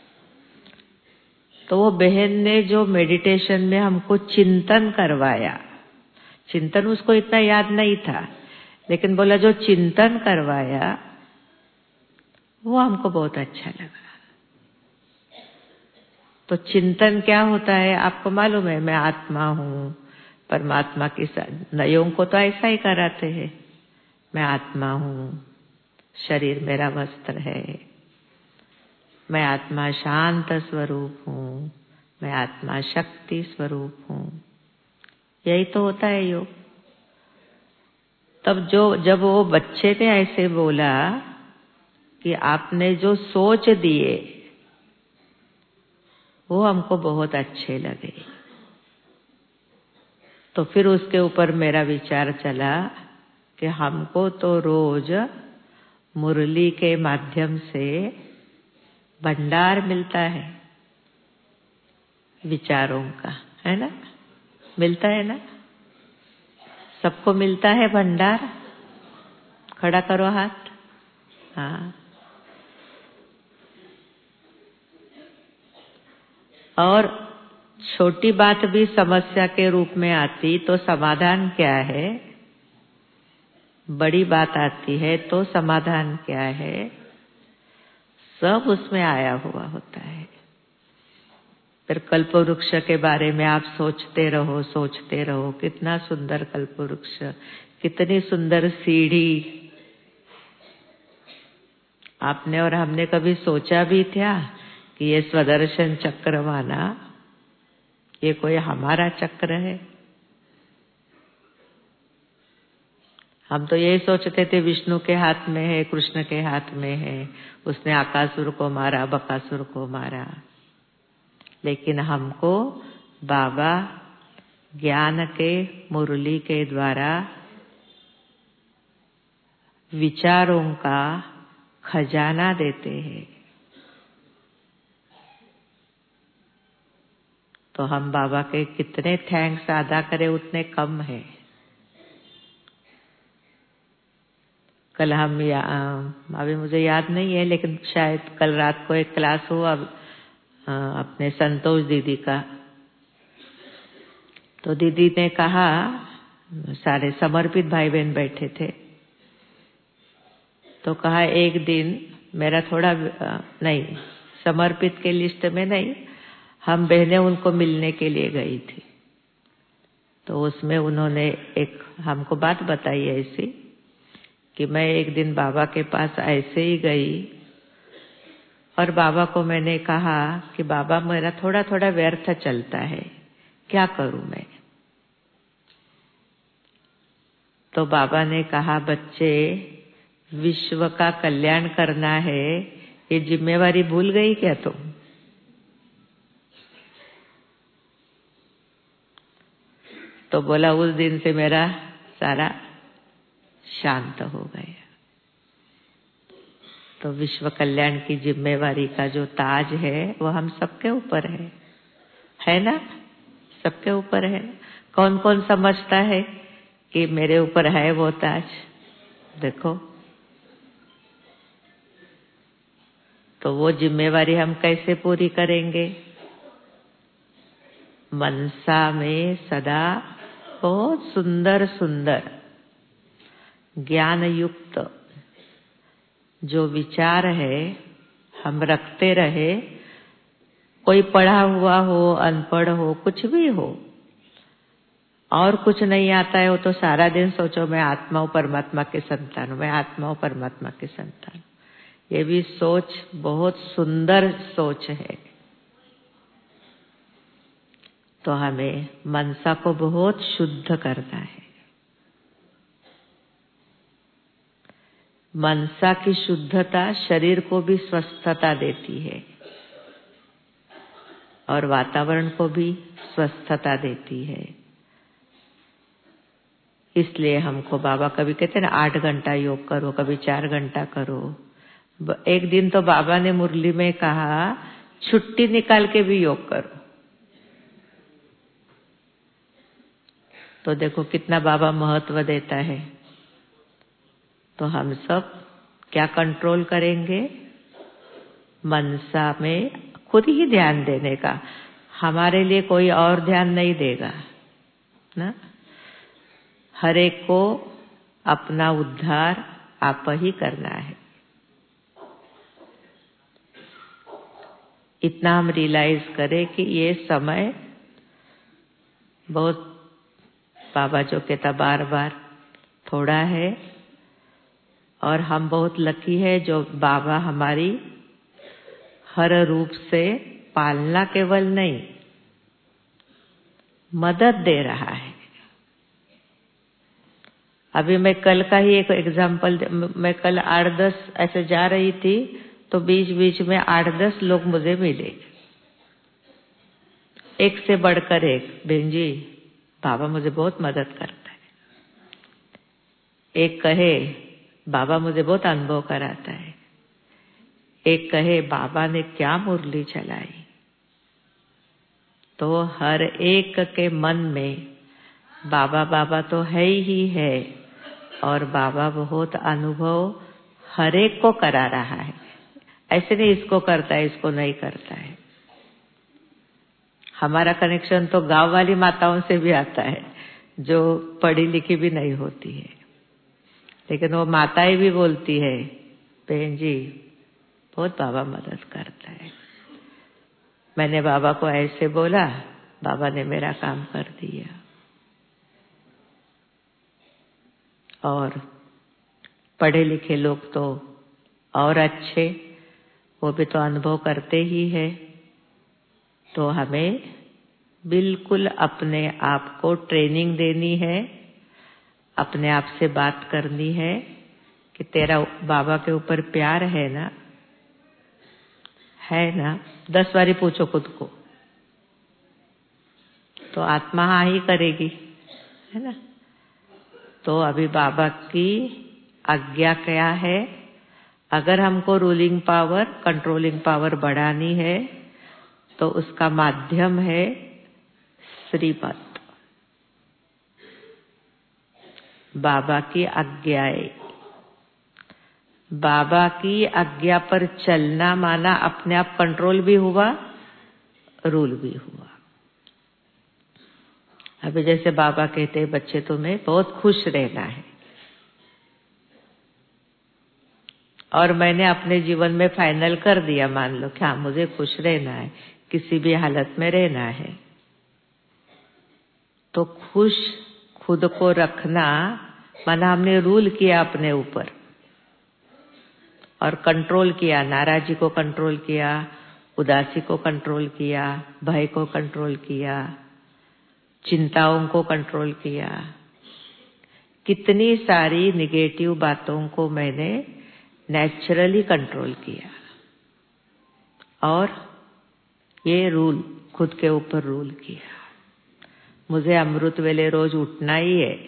तो वो बहन ने जो मेडिटेशन में हमको चिंतन करवाया, चिंतन उसको इतना याद नहीं था, लेकिन बोला जो चिंतन करवाया वो हमको बहुत अच्छा लगा। तो चिंतन क्या होता है आपको मालूम है? मैं आत्मा हूँ, परमात्मा के साथ। नयों को तो ऐसा ही कराते हैं, मैं आत्मा हूँ, शरीर मेरा वस्त्र है, मैं आत्मा शांत स्वरूप हूँ, मैं आत्मा शक्ति स्वरूप हूँ। यही तो होता है योग। तब जो जब वो बच्चे ने ऐसे बोला कि आपने जो सोच दिए वो हमको बहुत अच्छे लगे, तो फिर उसके ऊपर मेरा विचार चला कि हमको तो रोज मुरली के माध्यम से भंडार मिलता है विचारों का, है ना? मिलता है ना? सबको मिलता है भंडार? खड़ा करो हाथ। हाँ। और छोटी बात भी समस्या के रूप में आती तो समाधान क्या है? बड़ी बात आती है तो समाधान क्या है? सब उसमें आया हुआ होता है। फिर कल्पवृक्ष के बारे में आप सोचते रहो सोचते रहो, कितना सुंदर कल्पवृक्ष, कितनी सुंदर सीढ़ी। आपने और हमने कभी सोचा भी था कि ये स्वदर्शन चक्र वाला ये कोई हमारा चक्र है? हम तो यही सोचते थे विष्णु के हाथ में है, कृष्ण के हाथ में है, उसने आकासुर को मारा, बकासुर को मारा। लेकिन हमको बाबा ज्ञान के मुरली के द्वारा विचारों का खजाना देते हैं। तो हम बाबा के कितने थैंक्स अदा करें उतने कम है। कल हम या, अभी मुझे याद नहीं है, लेकिन शायद कल रात को एक क्लास हुआ अपने संतोष दीदी का। तो दीदी ने कहा, सारे समर्पित भाई बहन बैठे थे, तो कहा एक दिन मेरा थोड़ा नहीं, समर्पित के लिस्ट में नहीं, हम बहनें उनको मिलने के लिए गई थी। तो उसमें उन्होंने एक हमको बात बताई ऐसी कि मैं एक दिन बाबा के पास ऐसे ही गई और बाबा को मैंने कहा कि बाबा मेरा थोड़ा थोड़ा व्यर्थ चलता है, क्या करूं मैं? तो बाबा ने कहा, बच्चे विश्व का कल्याण करना है, ये जिम्मेवारी भूल गई क्या तुम? तो बोला उस दिन से मेरा सारा शांत हो गया। तो विश्व कल्याण की जिम्मेवारी का जो ताज है वो हम सबके ऊपर है, है ना? सबके ऊपर है। कौन कौन समझता है कि मेरे ऊपर है वो ताज? देखो, तो वो जिम्मेवारी हम कैसे पूरी करेंगे? मनसा में सदा बहुत सुंदर सुंदर ज्ञान युक्त जो विचार है हम रखते रहे। कोई पढ़ा हुआ हो, अनपढ़ हो, कुछ भी हो, और कुछ नहीं आता है, वो तो सारा दिन सोचो मैं आत्मा हूँ परमात्मा के संतान हूँ, मैं आत्मा हूँ परमात्मा के संतान। ये भी सोच बहुत सुंदर सोच है। तो हमें मनसा को बहुत शुद्ध करना है। मनसा की शुद्धता शरीर को भी स्वस्थता देती है और वातावरण को भी स्वस्थता देती है। इसलिए हमको बाबा कभी कहते हैं ना, आठ घंटा योग करो, कभी चार घंटा करो। एक दिन तो बाबा ने मुरली में कहा, छुट्टी निकाल के भी योग करो। तो देखो कितना बाबा महत्व देता है। तो हम सब क्या कंट्रोल करेंगे? मनसा में खुद ही ध्यान देने का। हमारे लिए कोई और ध्यान नहीं देगा ना। हर एक को अपना उद्धार आप ही करना है। इतना हम रियलाइज करें कि ये समय बहुत, बाबा जो कहता बार बार, थोड़ा है। और हम बहुत लकी है जो बाबा हमारी हर रूप से पालना केवल नहीं, मदद दे रहा है। अभी मैं कल का ही एक एग्जांपल, मैं कल आठ दस ऐसे जा रही थी तो बीच बीच में आठ दस लोग मुझे मिले, एक से बढ़कर एक। बहन जी, बाबा मुझे बहुत मदद करता है। एक कहे बाबा मुझे बहुत अनुभव कराता है। एक कहे बाबा ने क्या मुरली चलाई, तो हर एक के मन में बाबा बाबा तो है ही है, और बाबा बहुत अनुभव हर एक को करा रहा है। ऐसे नहीं इसको करता है इसको नहीं करता है। हमारा कनेक्शन तो गांव वाली माताओं से भी आता है जो पढ़ी लिखी भी नहीं होती है, लेकिन वो माताएं भी बोलती है बहन जी बहुत बाबा मदद करता है। मैंने बाबा को ऐसे बोला, बाबा ने मेरा काम कर दिया। और पढ़े लिखे लोग तो और अच्छे, वो भी तो अनुभव करते ही है। तो हमें बिल्कुल अपने आप को ट्रेनिंग देनी है, अपने आप से बात करनी है कि तेरा बाबा के ऊपर प्यार है ना, है ना। दस बारी पूछो खुद को, तो आत्मा हाँ ही करेगी, है ना। तो अभी बाबा की आज्ञा क्या है? अगर हमको रूलिंग पावर, कंट्रोलिंग पावर बढ़ानी है तो उसका माध्यम है श्रीमत, बाबा की आज्ञाएं। बाबा की आज्ञा पर चलना माना अपने आप कंट्रोल भी हुआ, रूल भी हुआ। अभी जैसे बाबा कहते हैं बच्चे तुम्हें बहुत खुश रहना है, और मैंने अपने जीवन में फाइनल कर दिया, मान लो क्या मुझे खुश रहना है, किसी भी हालत में रहना है, तो खुश खुद को रखना माना हमने रूल किया अपने ऊपर और कंट्रोल किया। नाराजी को कंट्रोल किया, उदासी को कंट्रोल किया, भय को कंट्रोल किया, चिंताओं को कंट्रोल किया। कितनी सारी निगेटिव बातों को मैंने नेचुरली कंट्रोल किया, और ये रूल खुद के ऊपर रूल किया। मुझे अमृत वेले रोज उठना ही है,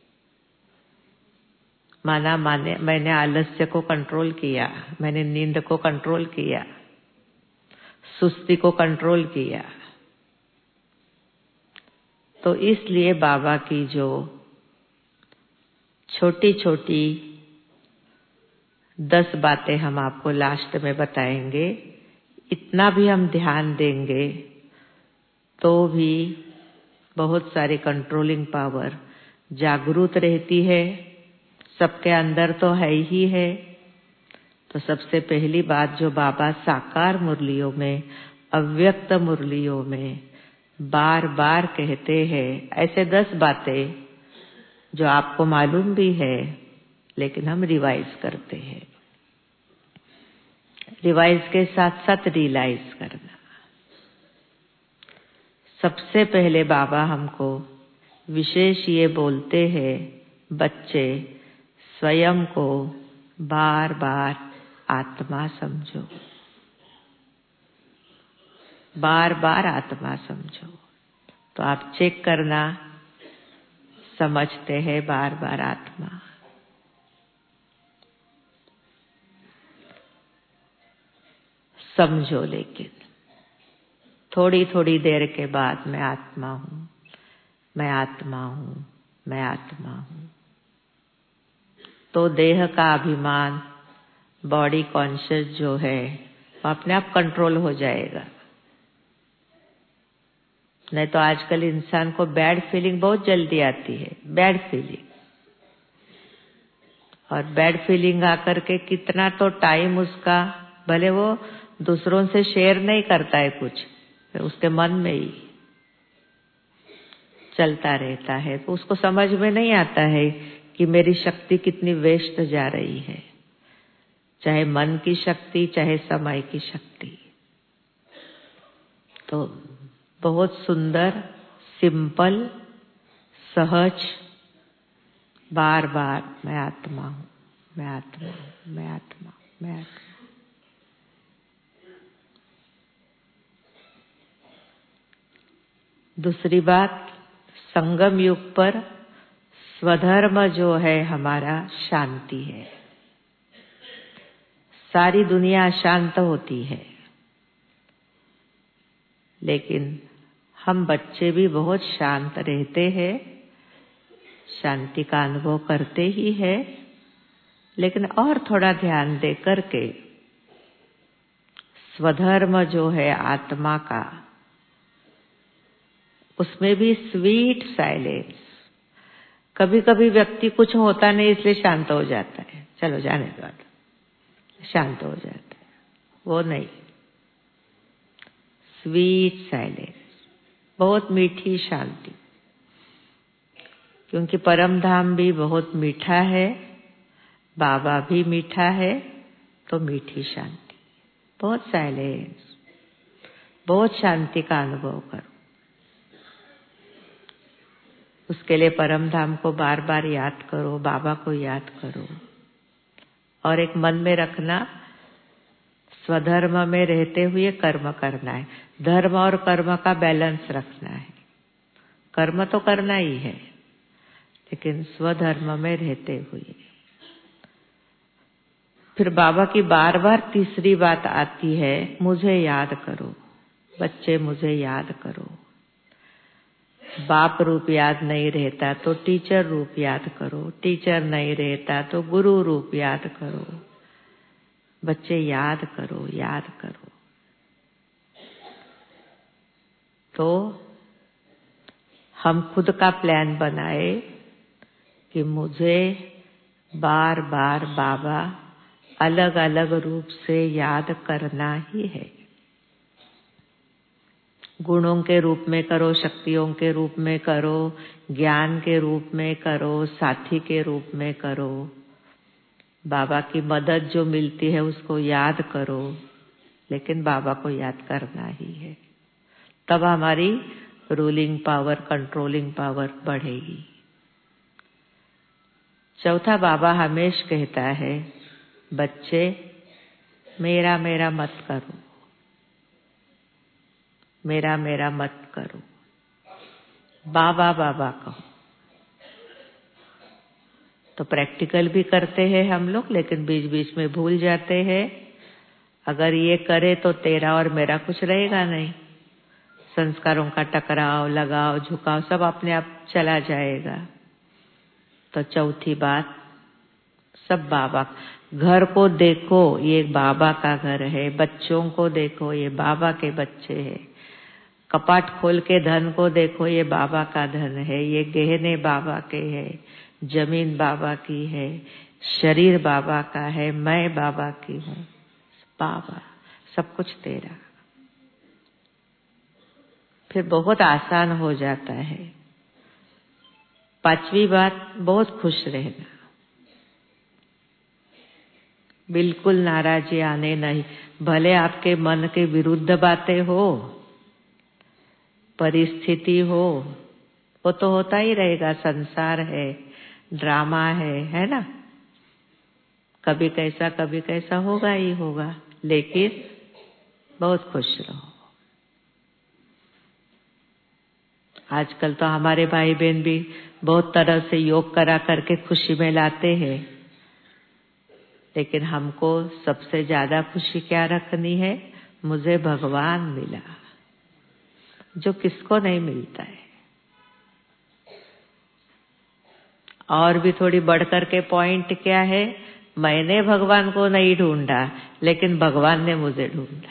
माना माने मैंने आलस्य को कंट्रोल किया, मैंने नींद को कंट्रोल किया, सुस्ती को कंट्रोल किया। तो इसलिए बाबा की जो छोटी छोटी दस बातें हम आपको लास्ट में बताएंगे, इतना भी हम ध्यान देंगे तो भी बहुत सारी कंट्रोलिंग पावर जागरूक रहती है। सबके अंदर तो है ही है। तो सबसे पहली बात जो बाबा साकार मुरलियों में, अव्यक्त मुरलियों में बार बार कहते हैं, ऐसे दस बातें जो आपको मालूम भी है लेकिन हम रिवाइज करते हैं। रिवाइज के साथ साथ रियलाइज करना। सबसे पहले बाबा हमको विशेष ये बोलते हैं, बच्चे स्वयं को बार बार आत्मा समझो, बार बार आत्मा समझो। तो आप चेक करना, समझते हैं बार बार आत्मा। समझो, लेकिन थोड़ी थोड़ी देर के बाद मैं आत्मा हूं, मैं आत्मा हूं, मैं आत्मा हूं। तो देह का अभिमान, बॉडी कॉन्शियस जो है वो अपने आप कंट्रोल हो जाएगा। नहीं तो आजकल इंसान को बैड फीलिंग बहुत जल्दी आती है, बैड फीलिंग। और बैड फीलिंग आकर के कितना तो टाइम उसका, भले वो दूसरों से शेयर नहीं करता है कुछ, उसके मन में ही चलता रहता है। तो उसको समझ में नहीं आता है कि मेरी शक्ति कितनी वेस्ट जा रही है, चाहे मन की शक्ति, चाहे समय की शक्ति। तो बहुत सुंदर, सिंपल, सहज, बार बार मैं आत्मा हूं, मैं आत्मा हूं, मैं आत्मा हूं, मैं आत्मा। दूसरी बात, संगम युग पर स्वधर्म जो है हमारा शांति है। सारी दुनिया अशांत होती है, लेकिन हम बच्चे भी बहुत शांत रहते हैं, शांति का अनुभव करते ही है, लेकिन और थोड़ा ध्यान दे करके स्वधर्म जो है आत्मा का, उसमें भी स्वीट साइलेंस। कभी कभी व्यक्ति कुछ होता नहीं इसलिए शांत हो जाता है, चलो जाने के बाद शांत हो जाता है, वो नहीं। स्वीट साइलेंस, बहुत मीठी शांति, क्योंकि परम धाम भी बहुत मीठा है, बाबा भी मीठा है, तो मीठी शांति, बहुत साइलेंस, बहुत शांति का अनुभव करो। उसके लिए परम धाम को बार बार याद करो, बाबा को याद करो, और एक मन में रखना, स्वधर्म में रहते हुए कर्म करना है। धर्म और कर्म का बैलेंस रखना है। कर्म तो करना ही है, लेकिन स्वधर्म में रहते हुए। फिर बाबा की बार बार तीसरी बात आती है, मुझे याद करो बच्चे, मुझे याद करो। बाप रूप याद नहीं रहता तो टीचर रूप याद करो, टीचर नहीं रहता तो गुरु रूप याद करो। बच्चे याद करो, याद करो। तो हम खुद का प्लान बनाए कि मुझे बार बार बाबा अलग अलग रूप से याद करना ही है। गुणों के रूप में करो, शक्तियों के रूप में करो, ज्ञान के रूप में करो, साथी के रूप में करो। बाबा की मदद जो मिलती है उसको याद करो, लेकिन बाबा को याद करना ही है। तब हमारी रूलिंग पावर, कंट्रोलिंग पावर बढ़ेगी। चौथा, बाबा हमेशा कहता है, बच्चे मेरा मेरा मत करो, मेरा मेरा मत करो, बाबा बाबा कहो। तो प्रैक्टिकल भी करते हैं हम लोग, लेकिन बीच बीच में भूल जाते हैं। अगर ये करे तो तेरा और मेरा कुछ रहेगा नहीं। संस्कारों का टकराव, लगाव, झुकाव सब अपने आप चला जाएगा। तो चौथी बात, सब बाबा। घर को देखो, ये बाबा का घर है। बच्चों को देखो, ये बाबा के बच्चे हैं। कपाट खोल के धन को देखो, ये बाबा का धन है। ये गहने बाबा के हैं, जमीन बाबा की है, शरीर बाबा का है, मैं बाबा की हूँ। बाबा, सब कुछ तेरा। फिर बहुत आसान हो जाता है। पांचवी बात, बहुत खुश रहना, बिल्कुल नाराजी आने नहीं। भले आपके मन के विरुद्ध बातें हो, परिस्थिति हो, वो तो होता ही रहेगा। संसार है, ड्रामा है, है ना। कभी कैसा कभी कैसा होगा ही होगा, लेकिन बहुत खुश रहो। आजकल तो हमारे भाई बहन भी बहुत तरह से योग करा करके खुशी में लाते हैं, लेकिन हमको सबसे ज्यादा खुशी क्या रखनी है? मुझे भगवान मिला, जो किसको नहीं मिलता है। और भी थोड़ी बढ़कर के पॉइंट क्या है? मैंने भगवान को नहीं ढूंढा, लेकिन भगवान ने मुझे ढूंढा।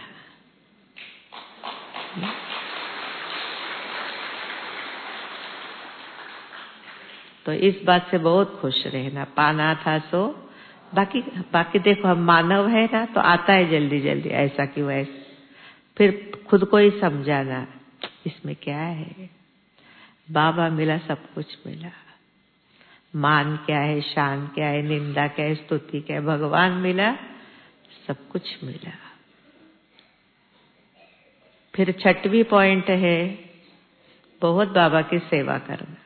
तो इस बात से बहुत खुश रहना। पाना था सो, बाकी बाकी देखो हम मानव है ना, तो आता है जल्दी जल्दी, ऐसा क्यों ऐसा। फिर खुद को ही समझाना, इसमें क्या है? बाबा मिला, सब कुछ मिला। मान क्या है, शान क्या है, निंदा क्या है, स्तुति क्या है, भगवान मिला, सब कुछ मिला। फिर छठवीं पॉइंट है, बहुत बाबा की सेवा करना।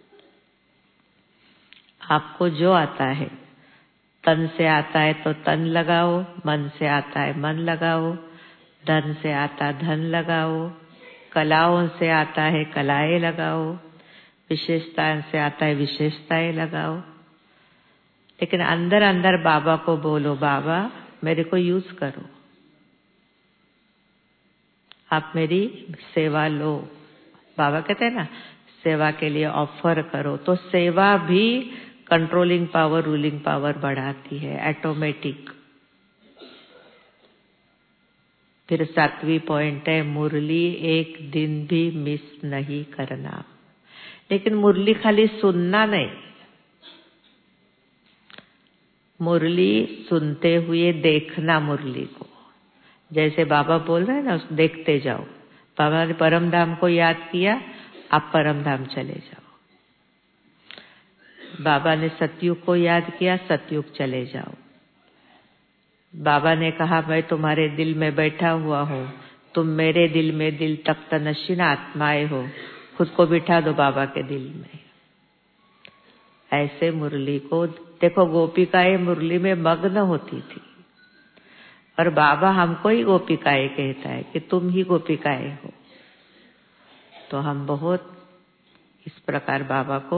आपको जो आता है, तन से आता है तो तन लगाओ, मन से आता है मन लगाओ, धन से आता धन लगाओ, कलाओं से आता है कलाएं लगाओ, विशेषताएं से आता है विशेषताएं लगाओ। लेकिन अंदर अंदर बाबा को बोलो, बाबा मेरे को यूज करो, आप मेरी सेवा लो। बाबा कहते हैं ना, सेवा के लिए ऑफर करो। तो सेवा भी कंट्रोलिंग पावर, रूलिंग पावर बढ़ाती है, ऑटोमेटिक। फिर सातवीं पॉइंट है, मुरली एक दिन भी मिस नहीं करना। लेकिन मुरली खाली सुनना नहीं, मुरली सुनते हुए देखना मुरली को। जैसे बाबा बोल रहे हैं ना, देखते जाओ। बाबा ने परम धाम को याद किया, आप परम धाम चले जाओ। बाबा ने सतयुग को याद किया, सतयुग चले जाओ। बाबा ने कहा मैं तुम्हारे दिल में बैठा हुआ हूँ, तुम मेरे दिल में दिल तख्त नशीन आत्माएं हो, खुद को बिठा दो बाबा के दिल में। ऐसे मुरली को देखो, गोपिकाएं मुरली में मग्न होती थी, और बाबा हमको ही गोपिकाएं कहता है कि तुम ही गोपिकाएं हो। तो हम बहुत इस प्रकार बाबा को,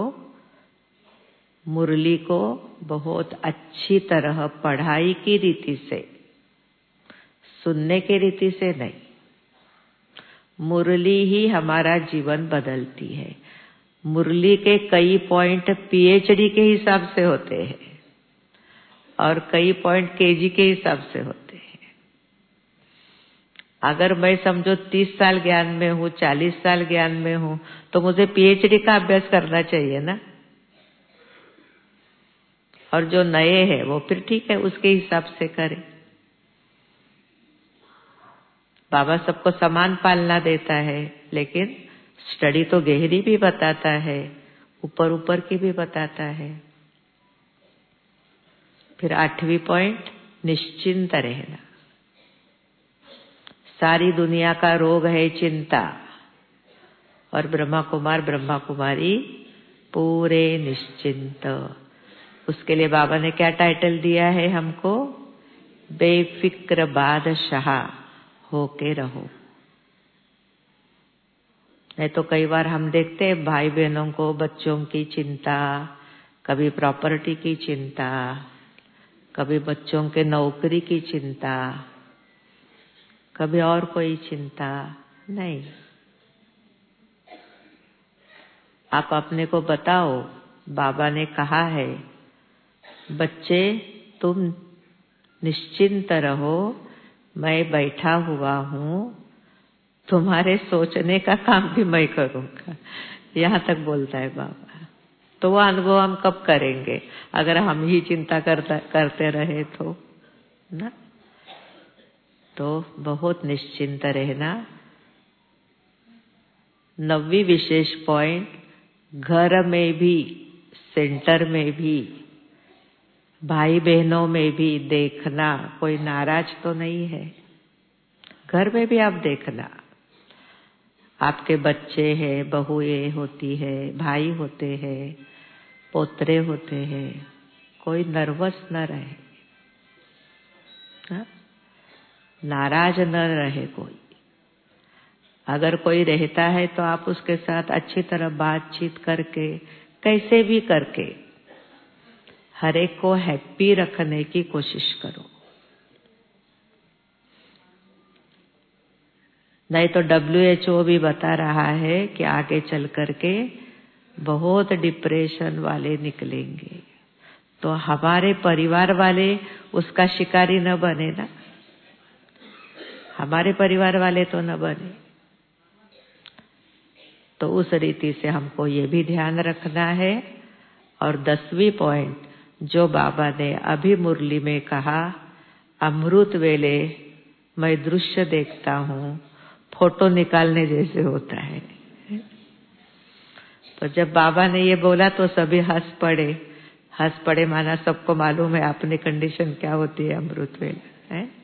मुरली को बहुत अच्छी तरह पढ़ाई की रीति से, सुनने की रीति से नहीं, मुरली ही हमारा जीवन बदलती है। मुरली के कई पॉइंट पीएचडी के हिसाब से होते हैं और कई पॉइंट केजी के हिसाब से होते हैं। अगर मैं समझो तीस साल ज्ञान में हूँ, चालीस साल ज्ञान में हूँ, तो मुझे पीएचडी का अभ्यास करना चाहिए ना। और जो नए हैं वो फिर ठीक है, उसके हिसाब से करें। बाबा सबको समान पालना देता है, लेकिन स्टडी तो गहरी भी बताता है, ऊपर ऊपर की भी बताता है। फिर आठवीं पॉइंट, निश्चिंत रहना। सारी दुनिया का रोग है चिंता, और ब्रह्मा कुमार ब्रह्मा कुमारी पूरे निश्चिंत। उसके लिए बाबा ने क्या टाइटल दिया है हमको, बेफिक्र बादशाह होके रहो। नहीं तो कई बार हम देखते हैं भाई बहनों को बच्चों की चिंता, कभी प्रॉपर्टी की चिंता, कभी बच्चों के नौकरी की चिंता, कभी और कोई चिंता नहीं। आप अपने को बताओ, बाबा ने कहा है बच्चे तुम निश्चिंत रहो, मैं बैठा हुआ हूँ, तुम्हारे सोचने का काम भी मैं करूँगा। यहाँ तक बोलता है बाबा। तो वो अनुभव हम कब करेंगे, अगर हम ही चिंता करता करते रहे तो ना। तो बहुत निश्चिंत रहना। नवी विशेष पॉइंट, घर में भी, सेंटर में भी, भाई बहनों में भी देखना, कोई नाराज तो नहीं है। घर में भी आप देखना, आपके बच्चे हैं, बहुएं होती है, भाई होते हैं, पोतरे होते हैं, कोई नर्वस न रहे, हा? नाराज न रहे कोई। अगर कोई रहता है तो आप उसके साथ अच्छी तरह बातचीत करके, कैसे भी करके हर एक को हैप्पी रखने की कोशिश करो। नहीं तो डब्ल्यू एच ओ भी बता रहा है कि आगे चल करके बहुत डिप्रेशन वाले निकलेंगे। तो हमारे परिवार वाले उसका शिकारी न बने ना, हमारे परिवार वाले तो न बने। तो उस रीति से हमको ये भी ध्यान रखना है। और दसवीं पॉइंट जो बाबा ने अभी मुरली में कहा, अमृत वेले मैं दृश्य देखता हूँ, फोटो निकालने जैसे होता है। तो जब बाबा ने ये बोला तो सभी हंस पड़े। हंस पड़े माना सबको मालूम है अपनी कंडीशन क्या होती है अमृत वेला है।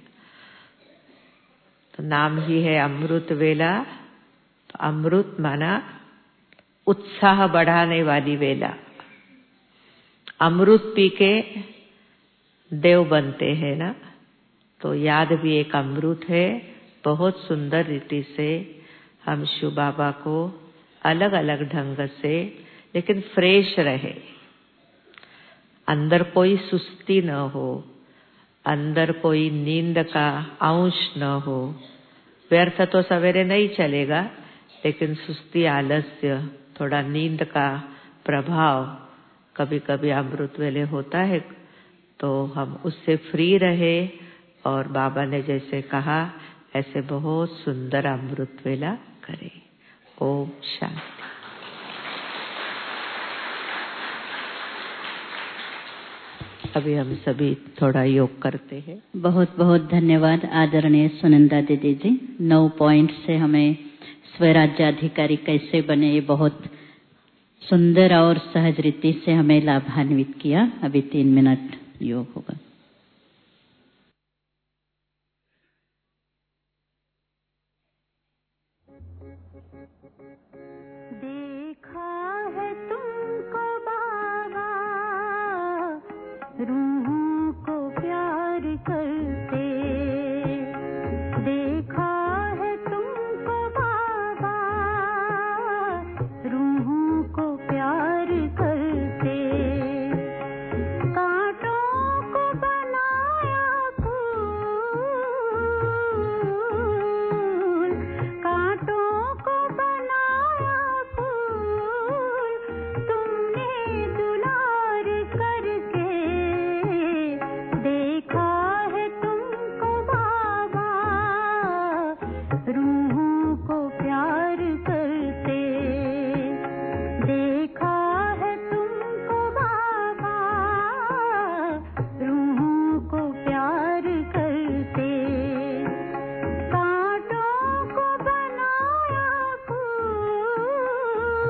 तो नाम ही है अमृत वेला। तो अमृत माना उत्साह बढ़ाने वाली वेला। अमृत पी के देव बनते हैं ना, तो याद भी एक अमृत है। बहुत सुंदर रीति से हम शिव बाबा को अलग अलग ढंग से, लेकिन फ्रेश रहे, अंदर कोई सुस्ती न हो, अंदर कोई नींद का अंश न हो। व्यर्थ तो सवेरे नहीं चलेगा, लेकिन सुस्ती, आलस्य, थोड़ा नींद का प्रभाव कभी कभी अमृत वेले होता है, तो हम उससे फ्री रहे और बाबा ने जैसे कहा ऐसे बहुत सुंदर अमृत वेला करें। ओम शांति। अभी हम सभी थोड़ा योग करते हैं। बहुत बहुत धन्यवाद आदरणीय सुनंदा दीदी जी। नौ पॉइंट से हमें स्वराज्याधिकारी कैसे बने, ये बहुत सुंदर और सहज रीति से हमें लाभान्वित किया। अभी तीन मिनट योग होगा। देखा है तुमको बाबा, रूहों को प्यार करते। देखा है तुमको बाबा, रूहों को प्यार करते। कांटों को बनाया फूल, कांटों को बनाया फूल, तुमने दुलार करके। देखा है तुमको बाबा, रूहों को प्यार करते। देखा है तुमको बाबा, रूहों को प्यार करते। कांटों को बनाया फूल,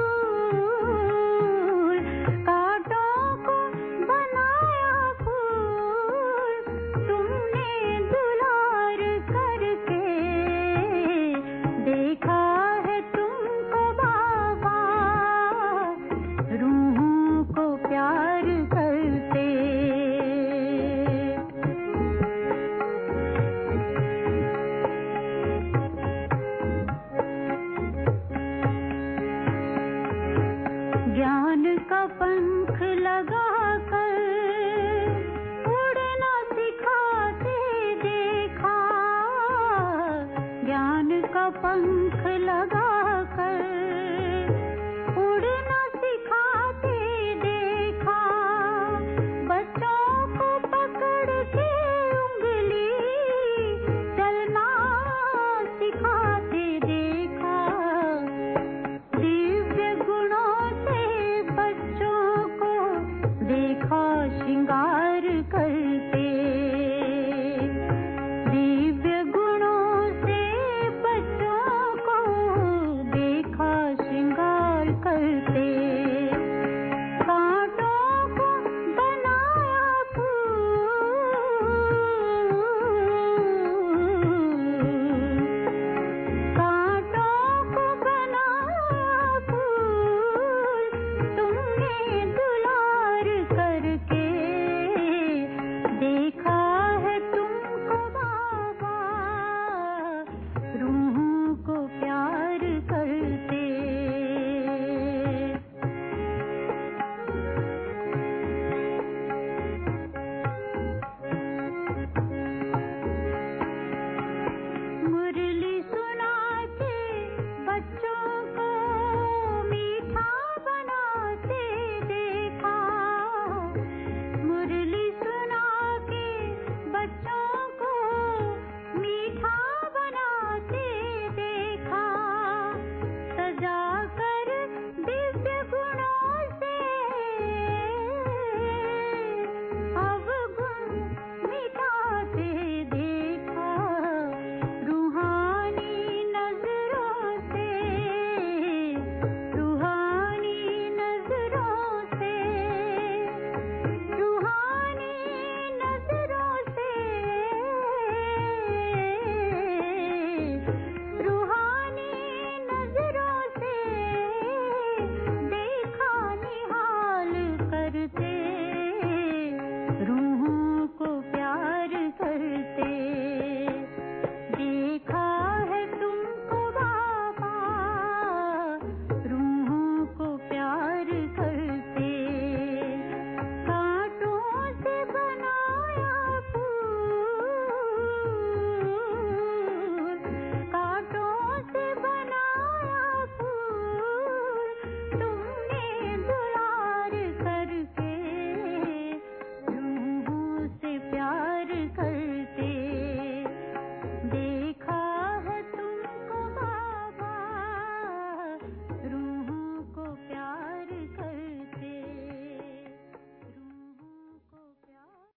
कांटों को बनाया फूल, तुमने दुलार करके। देखा है तुमको बाबा, रूहों को प्यार करते। ज्ञान का पंख लगाकर उड़ना सिखाते देखा। ज्ञान का पंख लगाकर